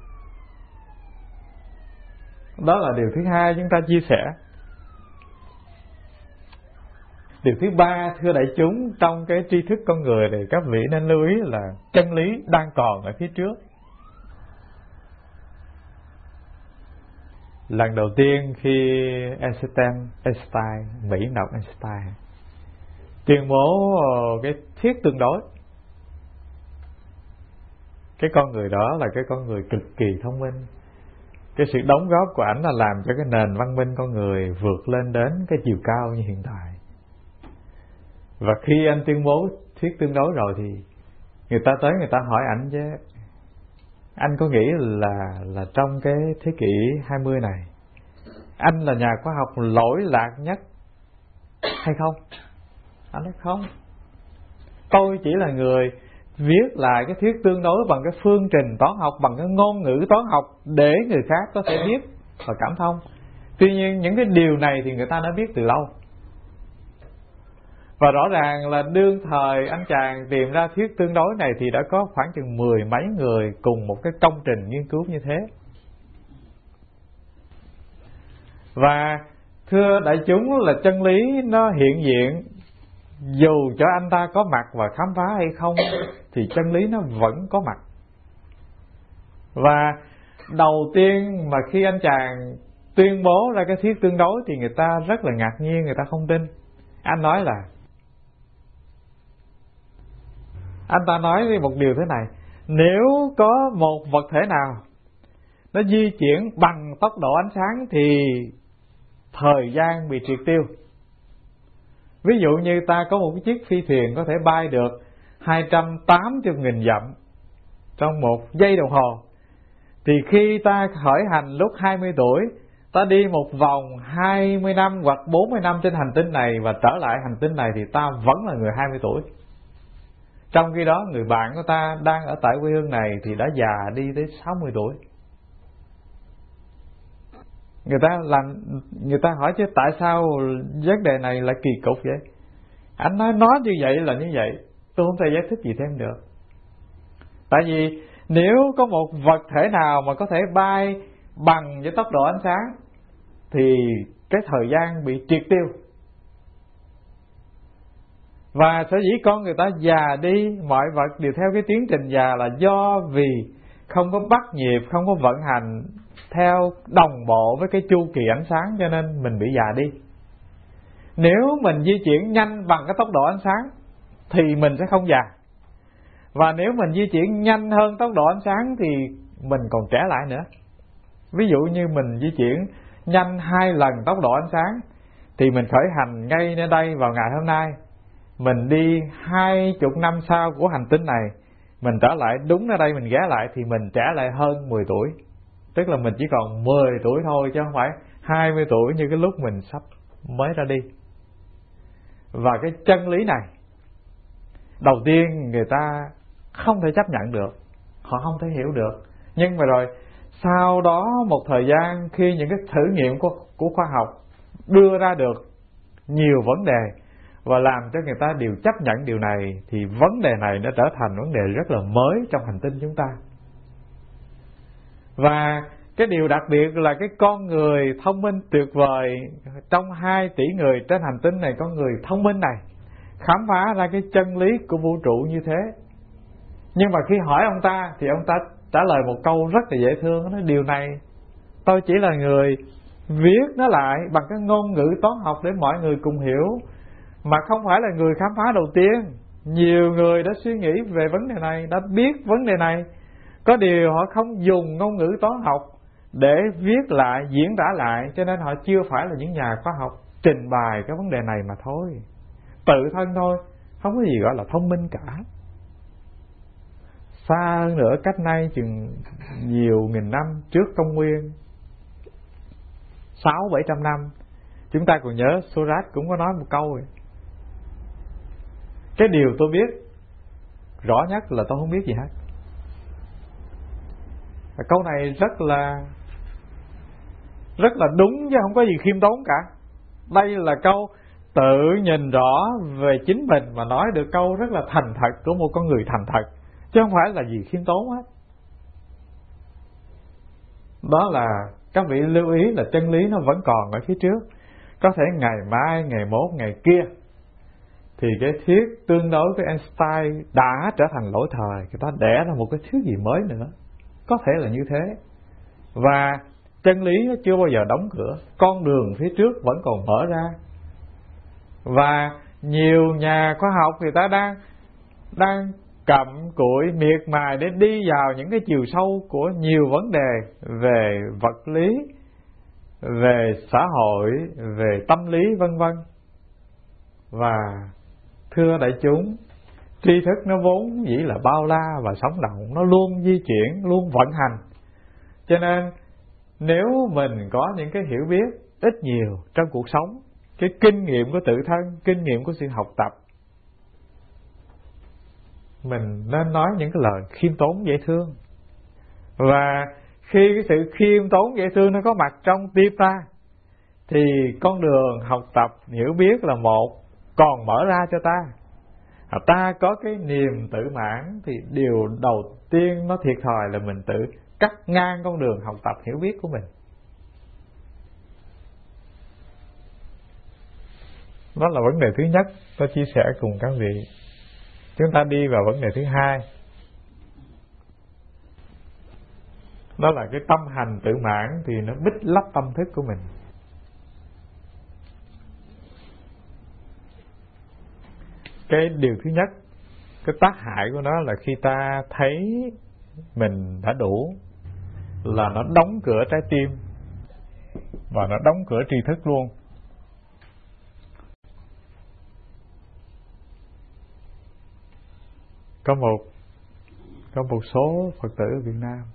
Đó là điều thứ hai chúng ta chia sẻ. Điều thứ ba, thưa đại chúng, trong cái tri thức con người thì các vị nên lưu ý là chân lý đang còn ở phía trước. Lần đầu tiên khi Einstein, Mỹ đọc Einstein tuyên bố cái thuyết tương đối, cái con người đó là cái con người cực kỳ thông minh. Cái sự đóng góp của ảnh là làm cho cái nền văn minh con người vượt lên đến cái chiều cao như hiện tại. Và khi anh tuyên bố thuyết tương đối rồi thì người ta tới người ta hỏi ảnh chứ anh có nghĩ là trong cái thế kỷ 20 này anh là nhà khoa học lỗi lạc nhất hay không? Anh nói không. Tôi chỉ là người viết lại cái thuyết tương đối bằng cái phương trình toán học, bằng cái ngôn ngữ toán học để người khác có thể biết và cảm thông. Tuy nhiên những cái điều này thì người ta đã biết từ lâu. Và rõ ràng là đương thời anh chàng tìm ra thuyết tương đối này thì đã có khoảng chừng 10 mấy người cùng một cái công trình nghiên cứu như thế. Và thưa đại chúng, là chân lý nó hiện diện, dù cho anh ta có mặt và khám phá hay không thì chân lý nó vẫn có mặt. Và đầu tiên mà khi anh chàng tuyên bố ra cái thuyết tương đối thì người ta rất là ngạc nhiên, người ta không tin. Anh ta nói một điều thế này: nếu có một vật thể nào nó di chuyển bằng tốc độ ánh sáng thì thời gian bị triệt tiêu. Ví dụ như ta có một cái chiếc phi thuyền có thể bay được 280.000 dặm trong một giây đồng hồ, thì khi ta khởi hành lúc 20 tuổi, ta đi một vòng 20 năm hoặc 40 năm trên hành tinh này và trở lại hành tinh này thì ta vẫn là người 20 tuổi. Trong khi đó người bạn của ta đang ở tại quê hương này thì đã già đi tới 60 tuổi. Người ta hỏi chứ tại sao vấn đề này lại kỳ cục vậy? Anh nói như vậy là như vậy, tôi không thể giải thích gì thêm được. Tại vì nếu có một vật thể nào mà có thể bay bằng với tốc độ ánh sáng thì cái thời gian bị triệt tiêu. Và sở dĩ con người ta già đi, mọi vật đều theo cái tiến trình già là do vì không có bắt nhịp, không có vận hành theo đồng bộ với cái chu kỳ ánh sáng, cho nên mình bị già đi. Nếu mình di chuyển nhanh bằng cái tốc độ ánh sáng thì mình sẽ không già. Và nếu mình di chuyển nhanh hơn tốc độ ánh sáng thì mình còn trẻ lại nữa. Ví dụ như mình di chuyển nhanh 2 lần tốc độ ánh sáng thì mình khởi hành ngay nơi đây vào ngày hôm nay. Mình đi 20 năm sau của hành tinh này, mình trở lại đúng ở đây mình ghé lại thì mình trẻ lại hơn 10 tuổi. Tức là mình chỉ còn 10 tuổi thôi chứ không phải 20 tuổi như cái lúc mình sắp mới ra đi. Và cái chân lý này đầu tiên người ta không thể chấp nhận được, họ không thể hiểu được. Nhưng mà rồi sau đó một thời gian, khi những cái thử nghiệm của khoa học đưa ra được nhiều vấn đề và làm cho người ta đều chấp nhận điều này, thì vấn đề này nó trở thành vấn đề rất là mới trong hành tinh chúng ta. Và cái điều đặc biệt là cái con người thông minh tuyệt vời, trong 2 tỷ người trên hành tinh này, con người thông minh này khám phá ra cái chân lý của vũ trụ như thế. Nhưng mà khi hỏi ông ta thì ông ta trả lời một câu rất là dễ thương. Nói điều này tôi chỉ là người viết nó lại bằng cái ngôn ngữ toán học để mọi người cùng hiểu, mà không phải là người khám phá đầu tiên. Nhiều người đã suy nghĩ về vấn đề này, đã biết vấn đề này, có điều họ không dùng ngôn ngữ toán học để viết lại, diễn tả lại, cho nên họ chưa phải là những nhà khoa học trình bày cái vấn đề này mà thôi. Tự thân thôi, không có gì gọi là thông minh cả. Xa hơn nữa, cách nay chừng nhiều nghìn năm trước công nguyên, 600-700 năm, chúng ta còn nhớ Socrates cũng có nói một câu rồi. Cái điều tôi biết rõ nhất là tôi không biết gì hết. Và câu này rất là đúng chứ không có gì khiêm tốn cả. Đây là câu tự nhìn rõ về chính mình mà nói được câu rất là thành thật của một con người thành thật, chứ không phải là gì khiêm tốn hết. Đó là các vị lưu ý là chân lý nó vẫn còn ở phía trước. Có thể ngày mai, ngày mốt, ngày kia thì cái thuyết tương đối với Einstein đã trở thành lỗi thời, người ta đẻ ra một cái thuyết gì mới nữa. Có thể là như thế. Và chân lý nó chưa bao giờ đóng cửa, con đường phía trước vẫn còn mở ra. Và nhiều nhà khoa học người ta đang cặm cụi miệt mài để đi vào những cái chiều sâu của nhiều vấn đề về vật lý, về xã hội, về tâm lý vân vân. Và thưa đại chúng, tri thức nó vốn dĩ là bao la và sống động, nó luôn di chuyển, luôn vận hành. Cho nên nếu mình có những cái hiểu biết ít nhiều trong cuộc sống, cái kinh nghiệm của tự thân, kinh nghiệm của sự học tập, mình nên nói những cái lời khiêm tốn dễ thương. Và khi cái sự khiêm tốn dễ thương nó có mặt trong tim ta, thì con đường học tập, hiểu biết là một, còn mở ra cho ta. Ta có cái niềm tự mãn thì điều đầu tiên nó thiệt thòi là mình tự cắt ngang con đường học tập hiểu biết của mình. Đó là vấn đề thứ nhất tôi chia sẻ cùng các vị. Chúng ta đi vào vấn đề thứ hai. Đó là cái tâm hành tự mãn thì nó bích lấp tâm thức của mình. Cái điều thứ nhất, cái tác hại của nó là khi ta thấy mình đã đủ là nó đóng cửa trái tim và nó đóng cửa tri thức luôn. Có một số Phật tử ở Việt Nam,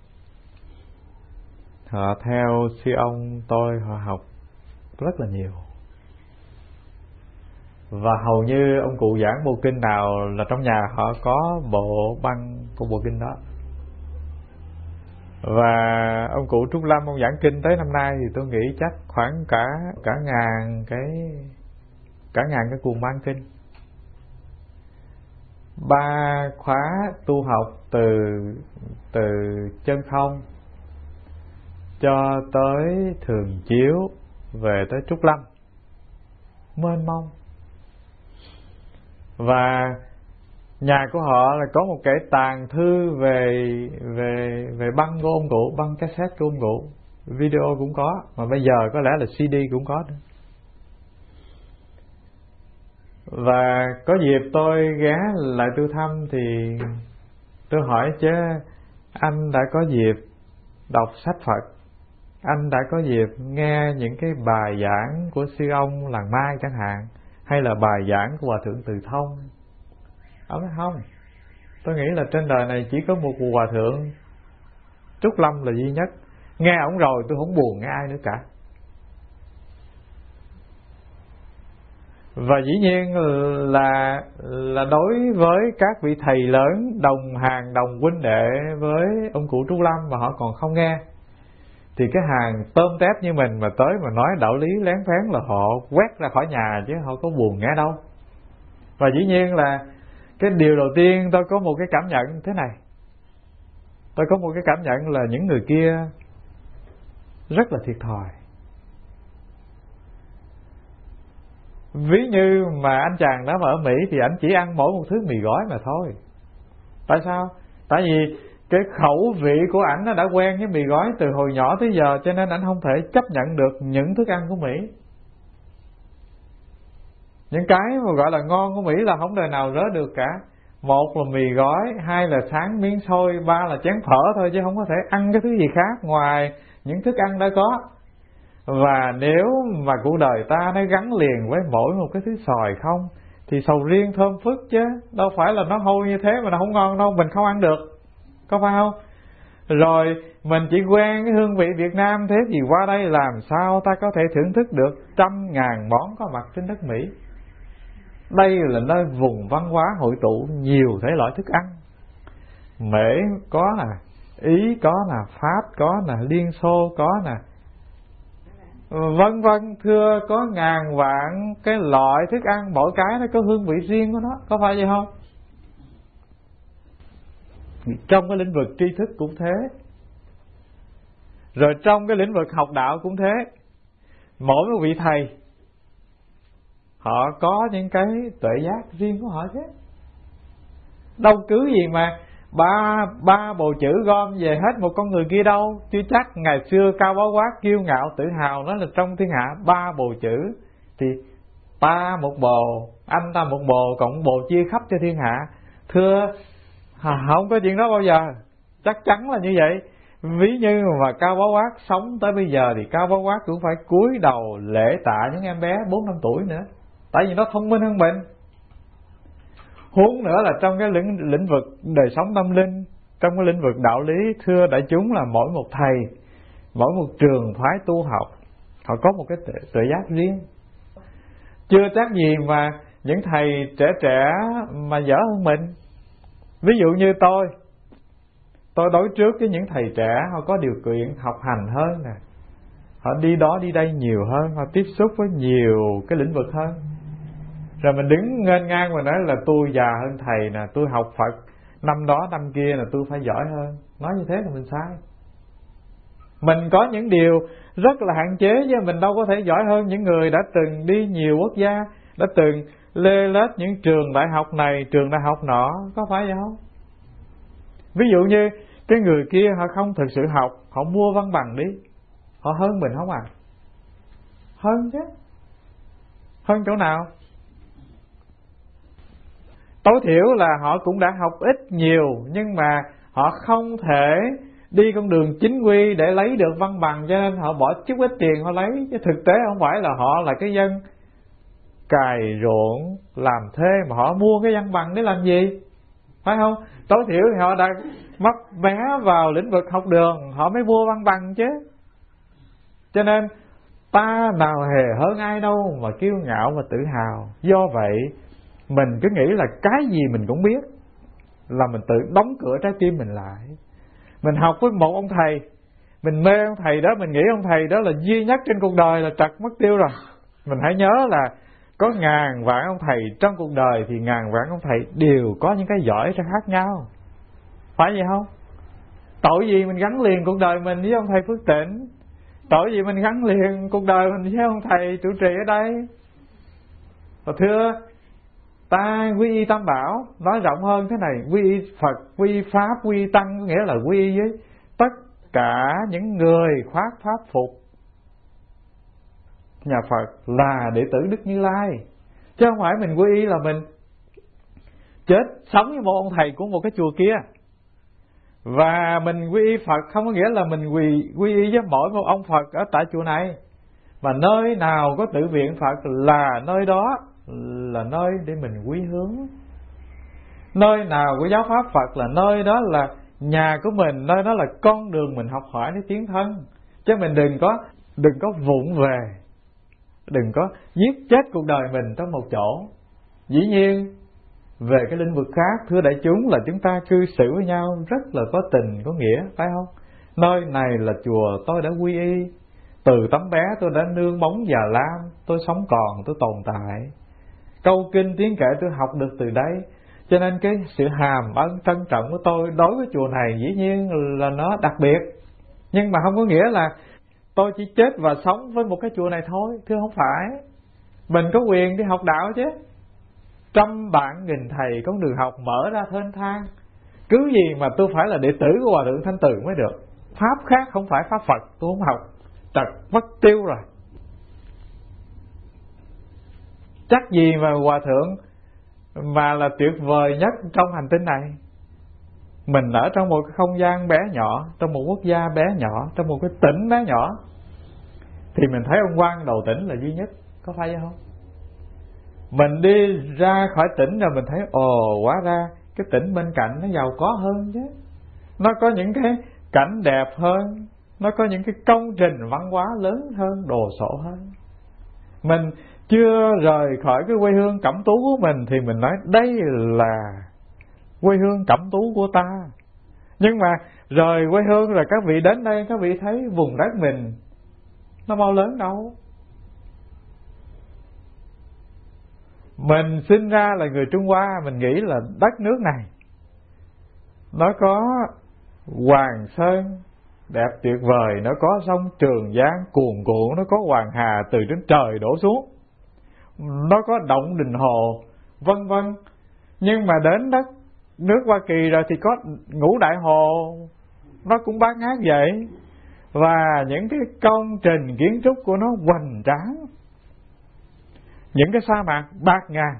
họ theo sư ông tôi, họ học rất là nhiều. Và hầu như ông cụ giảng bộ kinh nào là trong nhà họ có bộ băng của bộ kinh đó. Và ông cụ Trúc Lâm, ông giảng kinh tới năm nay thì tôi nghĩ chắc khoảng cả ngàn cái cuồng băng kinh. 3 khóa tu học từ chân không cho tới thường chiếu về tới Trúc Lâm, mênh mông. Và nhà của họ là có một cái tàng thư về băng của ông cụ, băng cassette của ông cụ, video cũng có, mà bây giờ có lẽ là CD cũng có nữa. Và có dịp tôi ghé lại tôi thăm thì tôi hỏi chứ anh đã có dịp đọc sách Phật, anh đã có dịp nghe những cái bài giảng của sư ông Làng Mai chẳng hạn, hay là bài giảng của Hòa Thượng Từ Thông? Ông nói không, tôi nghĩ là trên đời này chỉ có một Hòa Thượng Trúc Lâm là duy nhất. Nghe ổng rồi tôi không buồn nghe ai nữa cả. Và dĩ nhiên là đối với các vị thầy lớn đồng hàng đồng huynh đệ với ông cụ Trúc Lâm mà họ còn không nghe, thì cái hàng tôm tép như mình mà tới mà nói đạo lý lén phén là họ quét ra khỏi nhà chứ họ có buồn nghe đâu. Và dĩ nhiên là cái điều đầu tiên tôi có một cái cảm nhận thế này. Tôi có một cái cảm nhận là những người kia rất là thiệt thòi. Ví như mà anh chàng đó mà ở Mỹ thì anh chỉ ăn mỗi một thứ mì gói mà thôi. Tại sao? Tại vì cái khẩu vị của ảnh nó đã quen với mì gói từ hồi nhỏ tới giờ, cho nên ảnh không thể chấp nhận được những thức ăn của Mỹ. Những cái mà gọi là ngon của Mỹ là không đời nào rớ được cả. Một là mì gói, hai là sáng miếng xôi, ba là chén phở thôi, chứ không có thể ăn cái thứ gì khác ngoài những thức ăn đã có. Và nếu mà cuộc đời ta nó gắn liền với mỗi một cái thứ xoài không, thì sầu riêng thơm phức chứ đâu phải là nó hôi như thế mà nó không ngon đâu, mình không ăn được, có phải không? Rồi mình chỉ quen cái hương vị Việt Nam, thế thì qua đây làm sao ta có thể thưởng thức được 100.000 món có mặt trên đất Mỹ. Đây là nơi vùng văn hóa hội tụ nhiều thể loại thức ăn. Mễ có nè, Ý có nè, Pháp có nè, Liên Xô có nè, vân vân, thưa, có ngàn vạn cái loại thức ăn, mỗi cái nó có hương vị riêng của nó, có phải vậy không? Trong cái lĩnh vực tri thức cũng thế, rồi trong cái lĩnh vực học đạo cũng thế. Mỗi một vị thầy họ có những cái tuệ giác riêng của họ chứ. Đâu cứ gì mà ba bồ chữ gom về hết một con người kia đâu. Chứ chắc ngày xưa Cao Bá Quát kiêu ngạo tự hào nói là trong thiên hạ 3 bồ chữ, thì ta một bồ, anh ta một bồ, cộng bồ chia khắp cho thiên hạ. Thưa, không có chuyện đó bao giờ, chắc chắn là như vậy. Ví như mà Cao Bá Quát sống tới bây giờ thì Cao Bá Quát cũng phải cúi đầu lễ tạ những em bé 4-5 tuổi nữa, tại vì nó thông minh hơn mình. Huống nữa là trong cái lĩnh vực đời sống tâm linh, trong cái lĩnh vực đạo lý, thưa đại chúng, là mỗi một thầy, mỗi một trường phái tu học, họ có một cái tuệ giác riêng. Chưa chắc gì mà những thầy trẻ mà dở hơn mình. Ví dụ như tôi đối trước với những thầy trẻ, họ có điều kiện học hành hơn nè, họ đi đó đi đây nhiều hơn, họ tiếp xúc với nhiều cái lĩnh vực hơn. Rồi mình đứng nghênh ngang mà nói là tôi già hơn thầy nè, tôi học Phật năm đó năm kia là tôi phải giỏi hơn. Nói như thế là mình sai. Mình có những điều rất là hạn chế, chứ mình đâu có thể giỏi hơn những người đã từng đi nhiều quốc gia, đã từng lê lết những trường đại học này, trường đại học nọ, có phải vậy không? Ví dụ như cái người kia họ không thực sự học, họ mua văn bằng đi, họ hơn mình không à? Hơn chứ. Hơn chỗ nào? Tối thiểu là họ cũng đã học ít nhiều, nhưng mà họ không thể đi con đường chính quy để lấy được văn bằng, cho nên họ bỏ chút ít tiền họ lấy. Chứ thực tế không phải là họ là cái dân cày ruộng làm thuê mà họ mua cái văn bằng để làm gì, phải không? Tối thiểu thì họ đã mắc mé vào lĩnh vực học đường, họ mới mua văn bằng chứ. Cho nên ta nào hề hơn ai đâu mà kiêu ngạo và tự hào. Do vậy mình cứ nghĩ là cái gì mình cũng biết, là mình tự đóng cửa trái tim mình lại. Mình học với một ông thầy, mình mê ông thầy đó, mình nghĩ ông thầy đó là duy nhất trên cuộc đời, là trật mất tiêu rồi. Mình hãy nhớ là có ngàn vạn ông thầy trong cuộc đời, thì ngàn vạn ông thầy đều có những cái giỏi ra khác nhau, phải vậy không? Tội gì mình gắn liền cuộc đời mình với ông thầy Phước Tịnh, tội gì mình gắn liền cuộc đời mình với ông thầy trụ trì ở đây. Và thưa, ta quy y Tam Bảo, nói rộng hơn thế này, quy y Phật, quy y Pháp, quy y Tăng, nghĩa là quy y với tất cả những người khoác pháp phục nhà Phật là đệ tử Đức Như Lai. Chứ không phải mình quy y là mình chết sống với một ông thầy của một cái chùa kia. Và mình quy y Phật không có nghĩa là mình quy y với mỗi một ông Phật ở tại chùa này. Mà nơi nào có tự viện Phật là nơi đó là nơi để mình quy hướng. Nơi nào của giáo pháp Phật là nơi đó là nhà của mình, nơi đó là con đường mình học hỏi để tiến thân. Chứ mình đừng có vụng về, đừng có giết chết cuộc đời mình trong một chỗ. Dĩ nhiên về cái lĩnh vực khác, thưa đại chúng, là chúng ta cư xử với nhau rất là có tình có nghĩa, phải không? Nơi này là chùa tôi đã quy y, từ tấm bé tôi đã nương bóng già lam, tôi sống còn, tôi tồn tại. Câu kinh tiếng kệ tôi học được từ đây. Cho nên cái sự hàm ân trân trọng của tôi đối với chùa này dĩ nhiên là nó đặc biệt. Nhưng mà không có nghĩa là tôi chỉ chết và sống với một cái chùa này thôi, thưa, không phải. Mình có quyền đi học đạo chứ. Trăm bạn nghìn thầy con đường học mở ra thênh thang, cứ gì mà tôi phải là đệ tử của Hòa Thượng Thanh Từ mới được. Pháp khác không phải pháp Phật tôi không học, trật mất tiêu rồi. Chắc gì mà Hòa Thượng mà là tuyệt vời nhất trong hành tinh này. Mình ở trong một cái không gian bé nhỏ, trong một quốc gia bé nhỏ, trong một cái tỉnh bé nhỏ, thì mình thấy ông quan đầu tỉnh là duy nhất, có phải vậy không? Mình đi ra khỏi tỉnh rồi mình thấy hóa ra cái tỉnh bên cạnh nó giàu có hơn chứ. Nó có những cái cảnh đẹp hơn, nó có những cái công trình văn hóa lớn hơn, đồ sộ hơn. Mình chưa rời khỏi cái quê hương Cẩm Tú của mình thì mình nói đây là quê hương Cẩm Tú của ta. Nhưng mà rời quê hương rồi các vị đến đây, các vị thấy vùng đất mình nó bao lớn đâu. Mình sinh ra là người Trung Hoa, mình nghĩ là đất nước này nó có Hoàng Sơn đẹp tuyệt vời, nó có sông Trường Giang cuồn cuộn, nó có Hoàng Hà từ trên trời đổ xuống, nó có động Đình Hồ, vân vân. Nhưng mà đến đất nước Hoa Kỳ rồi thì có Ngũ Đại Hồ, nó cũng bát ngát vậy. Và những cái công trình kiến trúc của nó hoành tráng, những cái sa mạc bạt ngàn,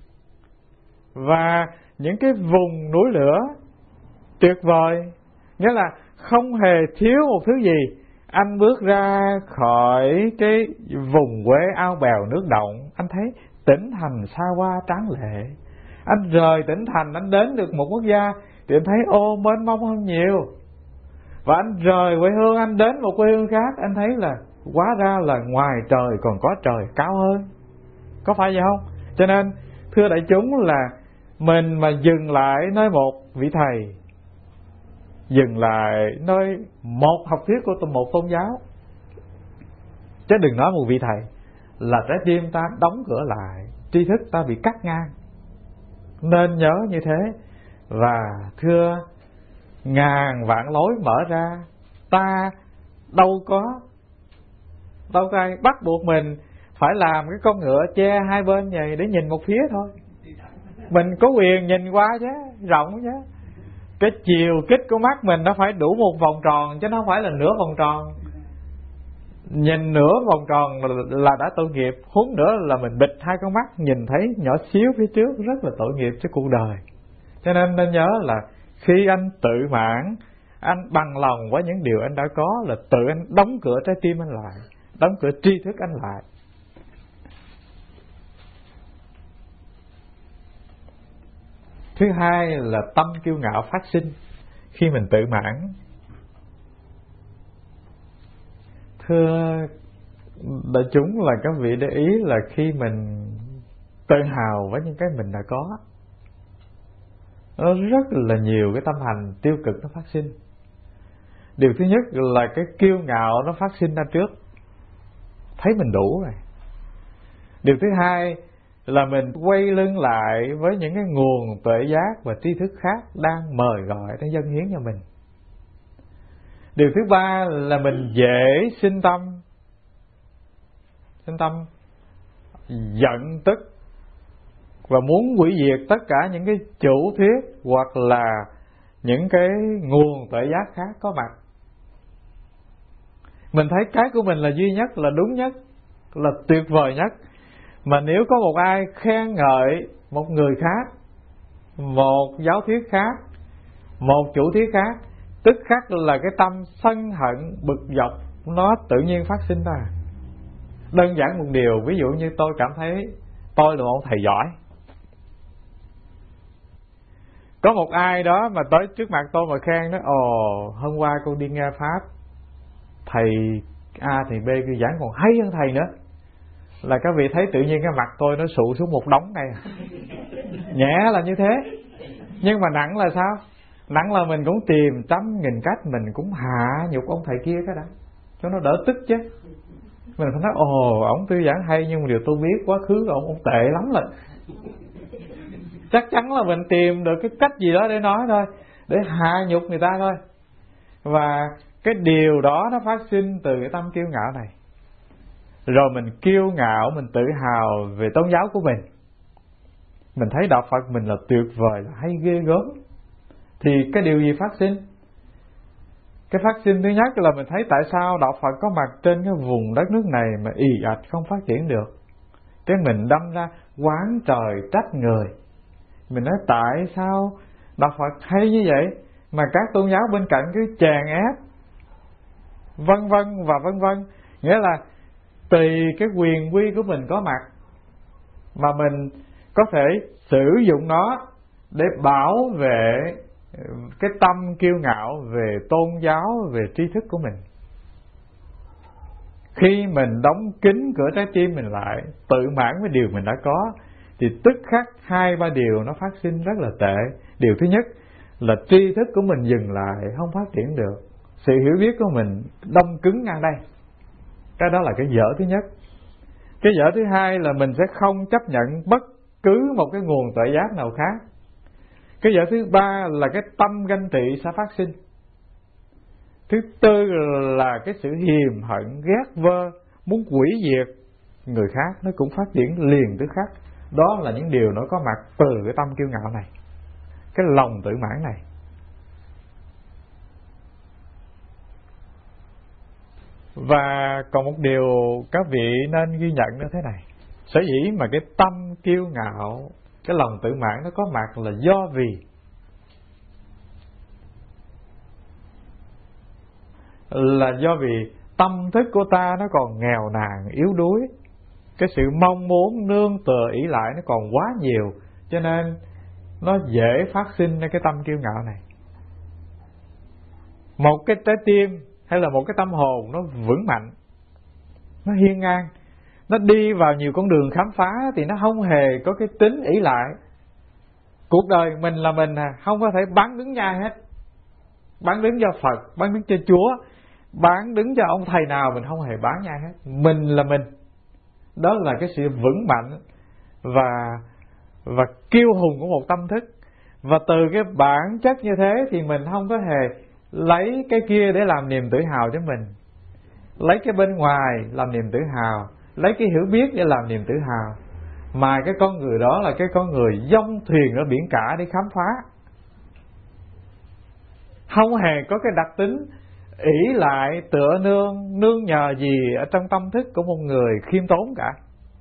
và những cái vùng núi lửa tuyệt vời. Nghĩa là không hề thiếu một thứ gì. Anh bước ra khỏi cái vùng quê ao bèo nước động, anh thấy tỉnh thành xa hoa tráng lệ. Anh rời tỉnh thành, anh đến được một quốc gia thì anh thấy mênh mông hơn nhiều. Và anh rời quê hương, anh đến một quê hương khác, anh thấy là hóa ra là ngoài trời còn có trời cao hơn. Có phải vậy không? Cho nên thưa đại chúng là mình mà dừng lại nơi một vị thầy, dừng lại nơi một học thuyết của một tôn giáo, chứ đừng nói một vị thầy, là trái tim ta đóng cửa lại, tri thức ta bị cắt ngang. Nên nhớ như thế. Và thưa, ngàn vạn lối mở ra, ta đâu có ai bắt buộc mình phải làm cái con ngựa che hai bên vậy để nhìn một phía thôi. Mình có quyền nhìn qua chứ, rộng chứ. Cái chiều kích của mắt mình nó phải đủ một vòng tròn, chứ nó không phải là nửa vòng tròn. Nhìn nửa vòng tròn là đã tội nghiệp, huống nữa là mình bịt hai con mắt nhìn thấy nhỏ xíu phía trước, rất là tội nghiệp cho cuộc đời. Cho nên nhớ là khi anh tự mãn, anh bằng lòng với những điều anh đã có, là tự anh đóng cửa trái tim anh lại, đóng cửa tri thức anh lại. Thứ hai là tâm kiêu ngạo phát sinh khi mình tự mãn. Thưa đại chúng là các vị để ý là khi mình tự hào với những cái mình đã có, nó rất là nhiều cái tâm hành tiêu cực nó phát sinh. Điều thứ nhất là cái kiêu ngạo nó phát sinh ra trước, thấy mình đủ rồi. Điều thứ hai là mình quay lưng lại với những cái nguồn tuệ giác và tri thức khác đang mời gọi để dâng hiến cho mình. Điều thứ ba là mình dễ sinh tâm giận tức và muốn hủy diệt tất cả những cái chủ thuyết hoặc là những cái nguồn tuệ giác khác có mặt. Mình thấy cái của mình là duy nhất, là đúng nhất, là tuyệt vời nhất. Mà nếu có một ai khen ngợi một người khác, một giáo thuyết khác, một chủ thuyết khác, tức khắc là cái tâm sân hận bực dọc nó tự nhiên phát sinh ra. Đơn giản một điều, ví dụ như tôi cảm thấy tôi là một thầy giỏi, có một ai đó mà tới trước mặt tôi mà khen nói hôm qua con đi nghe pháp, thầy A thầy B kia giảng còn hay hơn thầy nữa, là các vị thấy tự nhiên cái mặt tôi nó sụ xuống một đống này. Nhẹ là như thế, nhưng mà nặng là sao? Nặng là mình cũng tìm trăm nghìn cách mình cũng hạ nhục ông thầy kia cái đã, cho nó đỡ tức chứ. Mình phải nói ổng tư giảng hay, nhưng mà điều tôi biết quá khứ ông tệ lắm rồi. Chắc chắn là mình tìm được cái cách gì đó để nói thôi, để hạ nhục người ta thôi. Và cái điều đó nó phát sinh từ cái tâm kiêu ngạo này. rồi mình kiêu ngạo, mình tự hào về tôn giáo của mình. Mình thấy đạo Phật mình là tuyệt vời, là hay ghê gớm. Thì cái điều gì phát sinh? Cái phát sinh thứ nhất là mình thấy tại sao đạo Phật có mặt trên cái vùng đất nước này mà ì ạch không phát triển được. Cái mình đâm ra oán trời trách người. Mình nói tại sao đạo Phật hay như vậy mà các tôn giáo bên cạnh cứ chèn ép, vân vân và vân vân. Nghĩa là tùy cái quyền quy của mình có mặt mà mình có thể sử dụng nó để bảo vệ cái tâm kiêu ngạo về tôn giáo, về tri thức của mình. Khi mình đóng kín cửa trái tim mình lại, tự mãn với điều mình đã có, thì tức khắc 2-3 điều nó phát sinh rất là tệ. Điều thứ nhất là tri thức của mình dừng lại, không phát triển được. Sự hiểu biết của mình đông cứng ngang đây. Cái đó là cái dở thứ nhất. Cái dở thứ hai là mình sẽ không chấp nhận bất cứ một cái nguồn tuệ giác nào khác. Cái dở thứ ba là cái tâm ganh tị sẽ phát sinh. Thứ tư là cái sự hiềm hận, ghét vơ, muốn hủy diệt người khác, nó cũng phát triển liền tức khắc. Đó là những điều nó có mặt từ cái tâm kiêu ngạo này, cái lòng tự mãn này. Và còn một điều các vị nên ghi nhận như thế này. Sở dĩ mà cái tâm kiêu ngạo, cái lòng tự mãn nó có mặt là do vì tâm thức của ta nó còn nghèo nàn, yếu đuối. Cái sự mong muốn nương tựa ỷ lại nó còn quá nhiều, cho nên nó dễ phát sinh ra cái tâm kiêu ngạo này. Một cái trái tim hay là một cái tâm hồn nó vững mạnh, nó hiên ngang, nó đi vào nhiều con đường khám phá thì nó không hề có cái tính ỷ lại. Cuộc đời mình là mình không có thể bán đứng ai hết. Bán đứng cho Phật, bán đứng cho Chúa, bán đứng cho ông thầy nào mình không hề bán ai hết. Mình là mình. Đó là cái sự vững mạnh và kiêu hùng của một tâm thức. Và từ cái bản chất như thế thì mình không có hề lấy cái kia để làm niềm tự hào cho mình, lấy cái bên ngoài làm niềm tự hào, lấy cái hiểu biết để làm niềm tự hào, mà cái con người đó là cái con người dông thuyền ở biển cả để khám phá. Không hề có cái đặc tính ỷ lại, tựa nương nhờ gì ở trong tâm thức của một người khiêm tốn cả.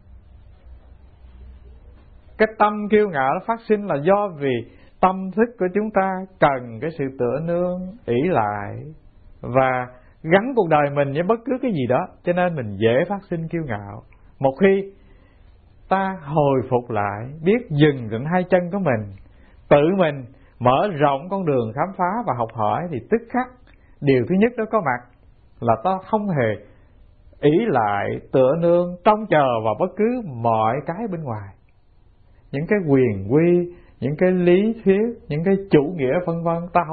Cái tâm kiêu ngạo nó phát sinh là do vì tâm thức của chúng ta cần cái sự tựa nương, ỷ lại và gắn cuộc đời mình với bất cứ cái gì đó, cho nên mình dễ phát sinh kiêu ngạo. Một khi ta hồi phục lại, biết dừng trên hai chân của mình, tự mình mở rộng con đường khám phá và học hỏi, thì tức khắc điều thứ nhất đó có mặt là ta không hề ỷ lại, tựa nương, trông chờ vào bất cứ mọi cái bên ngoài. Những cái quyền quy, những cái lý thuyết, những cái chủ nghĩa vân vân, ta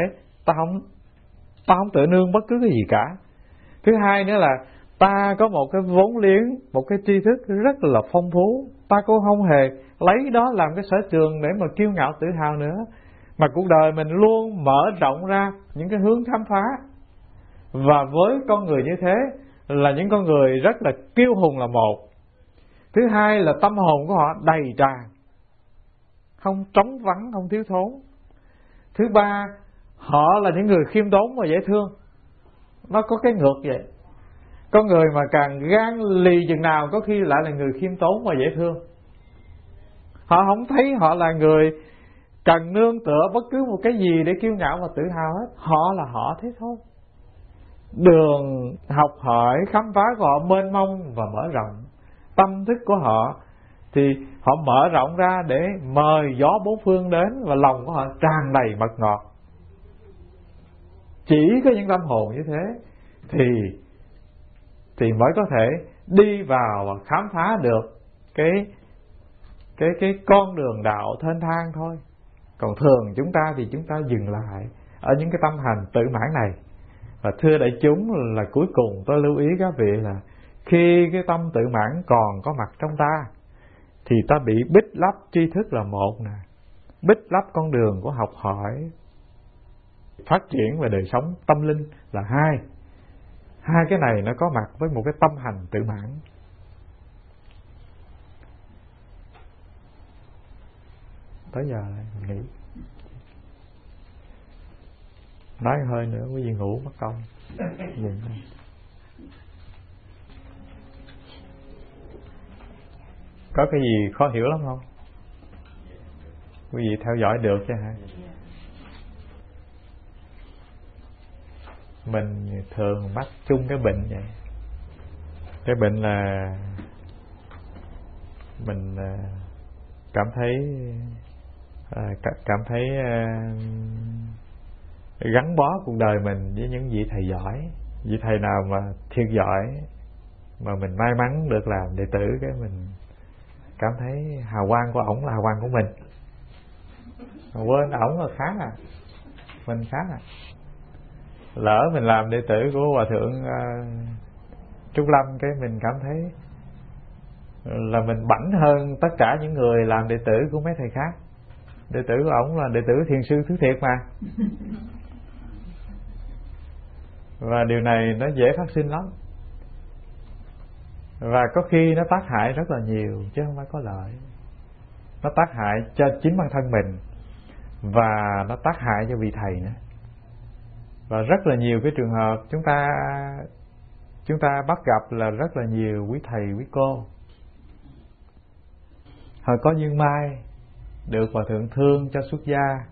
không tựa nương bất cứ cái gì cả. Thứ hai nữa là ta có một cái vốn liếng, một cái tri thức rất là phong phú, ta cũng không hề lấy đó làm cái sở trường để mà kiêu ngạo tự hào nữa, mà cuộc đời mình luôn mở rộng ra những cái hướng khám phá. Và với con người như thế là những con người rất là kiêu hùng là một. Thứ hai là tâm hồn của họ đầy tràn, không trống vắng, không thiếu thốn. Thứ ba, họ là những người khiêm tốn và dễ thương. Nó có cái ngược vậy. Con người mà càng gan lì chừng nào có khi lại là người khiêm tốn và dễ thương. Họ không thấy họ là người cần nương tựa bất cứ một cái gì để kiêu ngạo và tự hào hết. Họ là họ thế thôi. Đường học hỏi, khám phá của họ mênh mông và mở rộng. Tâm thức của họ thì họ mở rộng ra để mời gió bốn phương đến, và lòng của họ tràn đầy mật ngọt. Chỉ có những tâm hồn như thế thì mới có thể đi vào và khám phá được cái con đường đạo thênh thang thôi. Còn thường chúng ta thì chúng ta dừng lại ở những cái tâm hành tự mãn này. Và thưa đại chúng, là cuối cùng tôi lưu ý các vị là khi cái tâm tự mãn còn có mặt trong ta thì ta bị bích lấp tri thức là một nè, bích lấp con đường của học hỏi, phát triển về đời sống tâm linh là hai. Hai cái này nó có mặt với một cái tâm hành tự mãn. Tới giờ mình nghỉ. Nói hơi nữa quý vị ngủ mất công. Có cái gì khó hiểu lắm không? Quý vị theo dõi được chứ hả? Mình thường mắc chung cái bệnh vậy. Cái bệnh là mình cảm thấy gắn bó cuộc đời mình với những vị thầy giỏi. Vị thầy nào mà thiệt giỏi mà mình may mắn được làm đệ tử, cái mình cảm thấy hào quang của ổng là hào quang của mình. Mà quên ổng là khác à, mình khác à. Lỡ mình làm đệ tử của Hòa Thượng Trúc Lâm, cái mình cảm thấy là mình bảnh hơn tất cả những người làm đệ tử của mấy thầy khác. Đệ tử của ổng là đệ tử thiền sư thứ thiệt mà. Và điều này nó dễ phát sinh lắm. Và có khi nó tác hại rất là nhiều chứ không phải có lợi. Nó tác hại cho chính bản thân mình, và nó tác hại cho vị thầy nữa. Và rất là nhiều cái trường hợp chúng ta bắt gặp là rất là nhiều quý thầy quý cô họ có duyên may được Hòa Thượng thương cho xuất gia,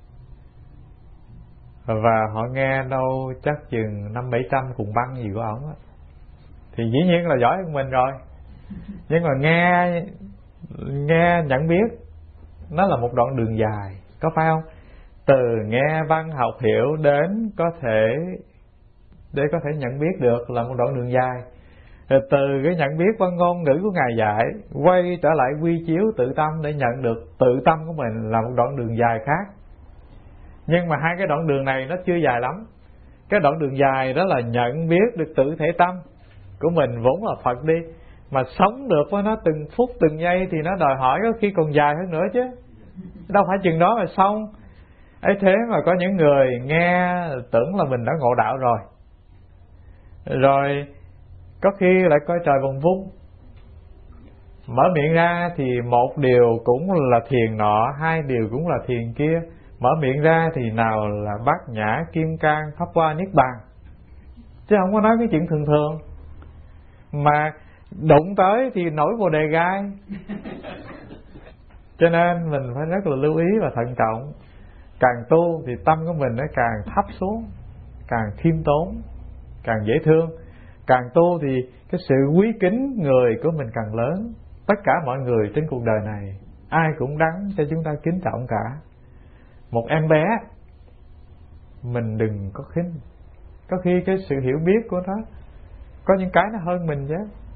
và họ nghe đâu chắc chừng 500-700 cùng băng gì của ổng á, thì dĩ nhiên là giỏi hơn mình rồi. Nhưng mà nghe nhận biết nó là một đoạn đường dài, có phải không? Từ nghe văn học hiểu đến để có thể nhận biết được là một đoạn đường dài. Rồi từ cái nhận biết văn ngôn ngữ của Ngài dạy, quay trở lại quy chiếu tự tâm để nhận được tự tâm của mình là một đoạn đường dài khác. Nhưng mà hai cái đoạn đường này nó chưa dài lắm. Cái đoạn đường dài đó là nhận biết được tự thể tâm của mình vốn là Phật đi, mà sống được với nó từng phút từng giây thì nó đòi hỏi có khi còn dài hơn nữa chứ. Đâu phải chừng đó mà xong. Ấy thế mà có những người nghe tưởng là mình đã ngộ đạo rồi. Rồi có khi lại coi trời vòng vung. Mở miệng ra thì một điều cũng là thiền nọ, hai điều cũng là thiền kia. Mở miệng ra thì nào là bát nhã, kim cang, pháp hoa, niết bàn, chứ không có nói cái chuyện thường thường. Mà đụng tới thì nổi bồ đề gai. Cho nên mình phải rất là lưu ý và thận trọng. Càng tu thì tâm của mình nó càng thấp xuống, càng khiêm tốn, càng dễ thương. Càng tu thì cái sự quý kính người của mình càng lớn. Tất cả mọi người trên cuộc đời này ai cũng đáng cho chúng ta kính trọng cả. Một em bé mình đừng có khinh. Có khi cái sự hiểu biết của nó có những cái nó hơn mình chứ.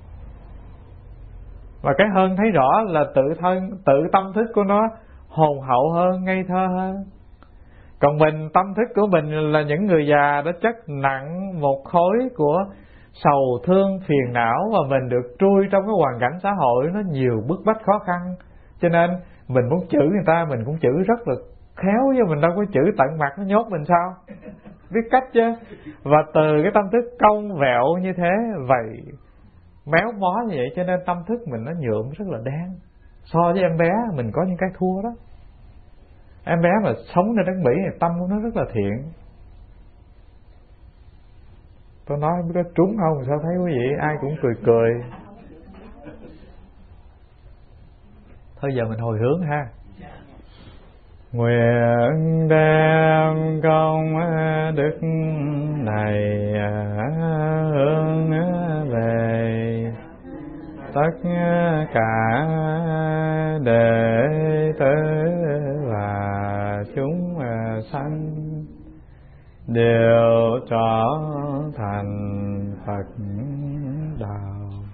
Và cái hơn thấy rõ là tự tâm thức của nó hồn hậu hơn, ngây thơ hơn. Còn mình, tâm thức của mình là những người già đã chất nặng một khối của sầu thương phiền não, và mình được trui trong cái hoàn cảnh xã hội nó nhiều bức bách khó khăn. Cho nên mình muốn chửi người ta mình cũng chửi rất là khéo, chứ mình đâu có chửi tận mặt nó nhốt mình sao, biết cách chứ. Và từ cái tâm thức cong vẹo như thế, vậy méo mó như vậy, cho nên tâm thức mình nó nhuộm rất là đen. So với em bé mình có những cái thua đó. Em bé mà sống trên đất Mỹ thì tâm của nó rất là thiện. Tôi nói không biết có trúng không, sao thấy quý vị ai cũng cười cười. Thôi giờ mình hồi hướng ha. Nguyện đem công đức này hướng về tất cả đệ tử và chúng sanh, đều trở thành Phật đạo.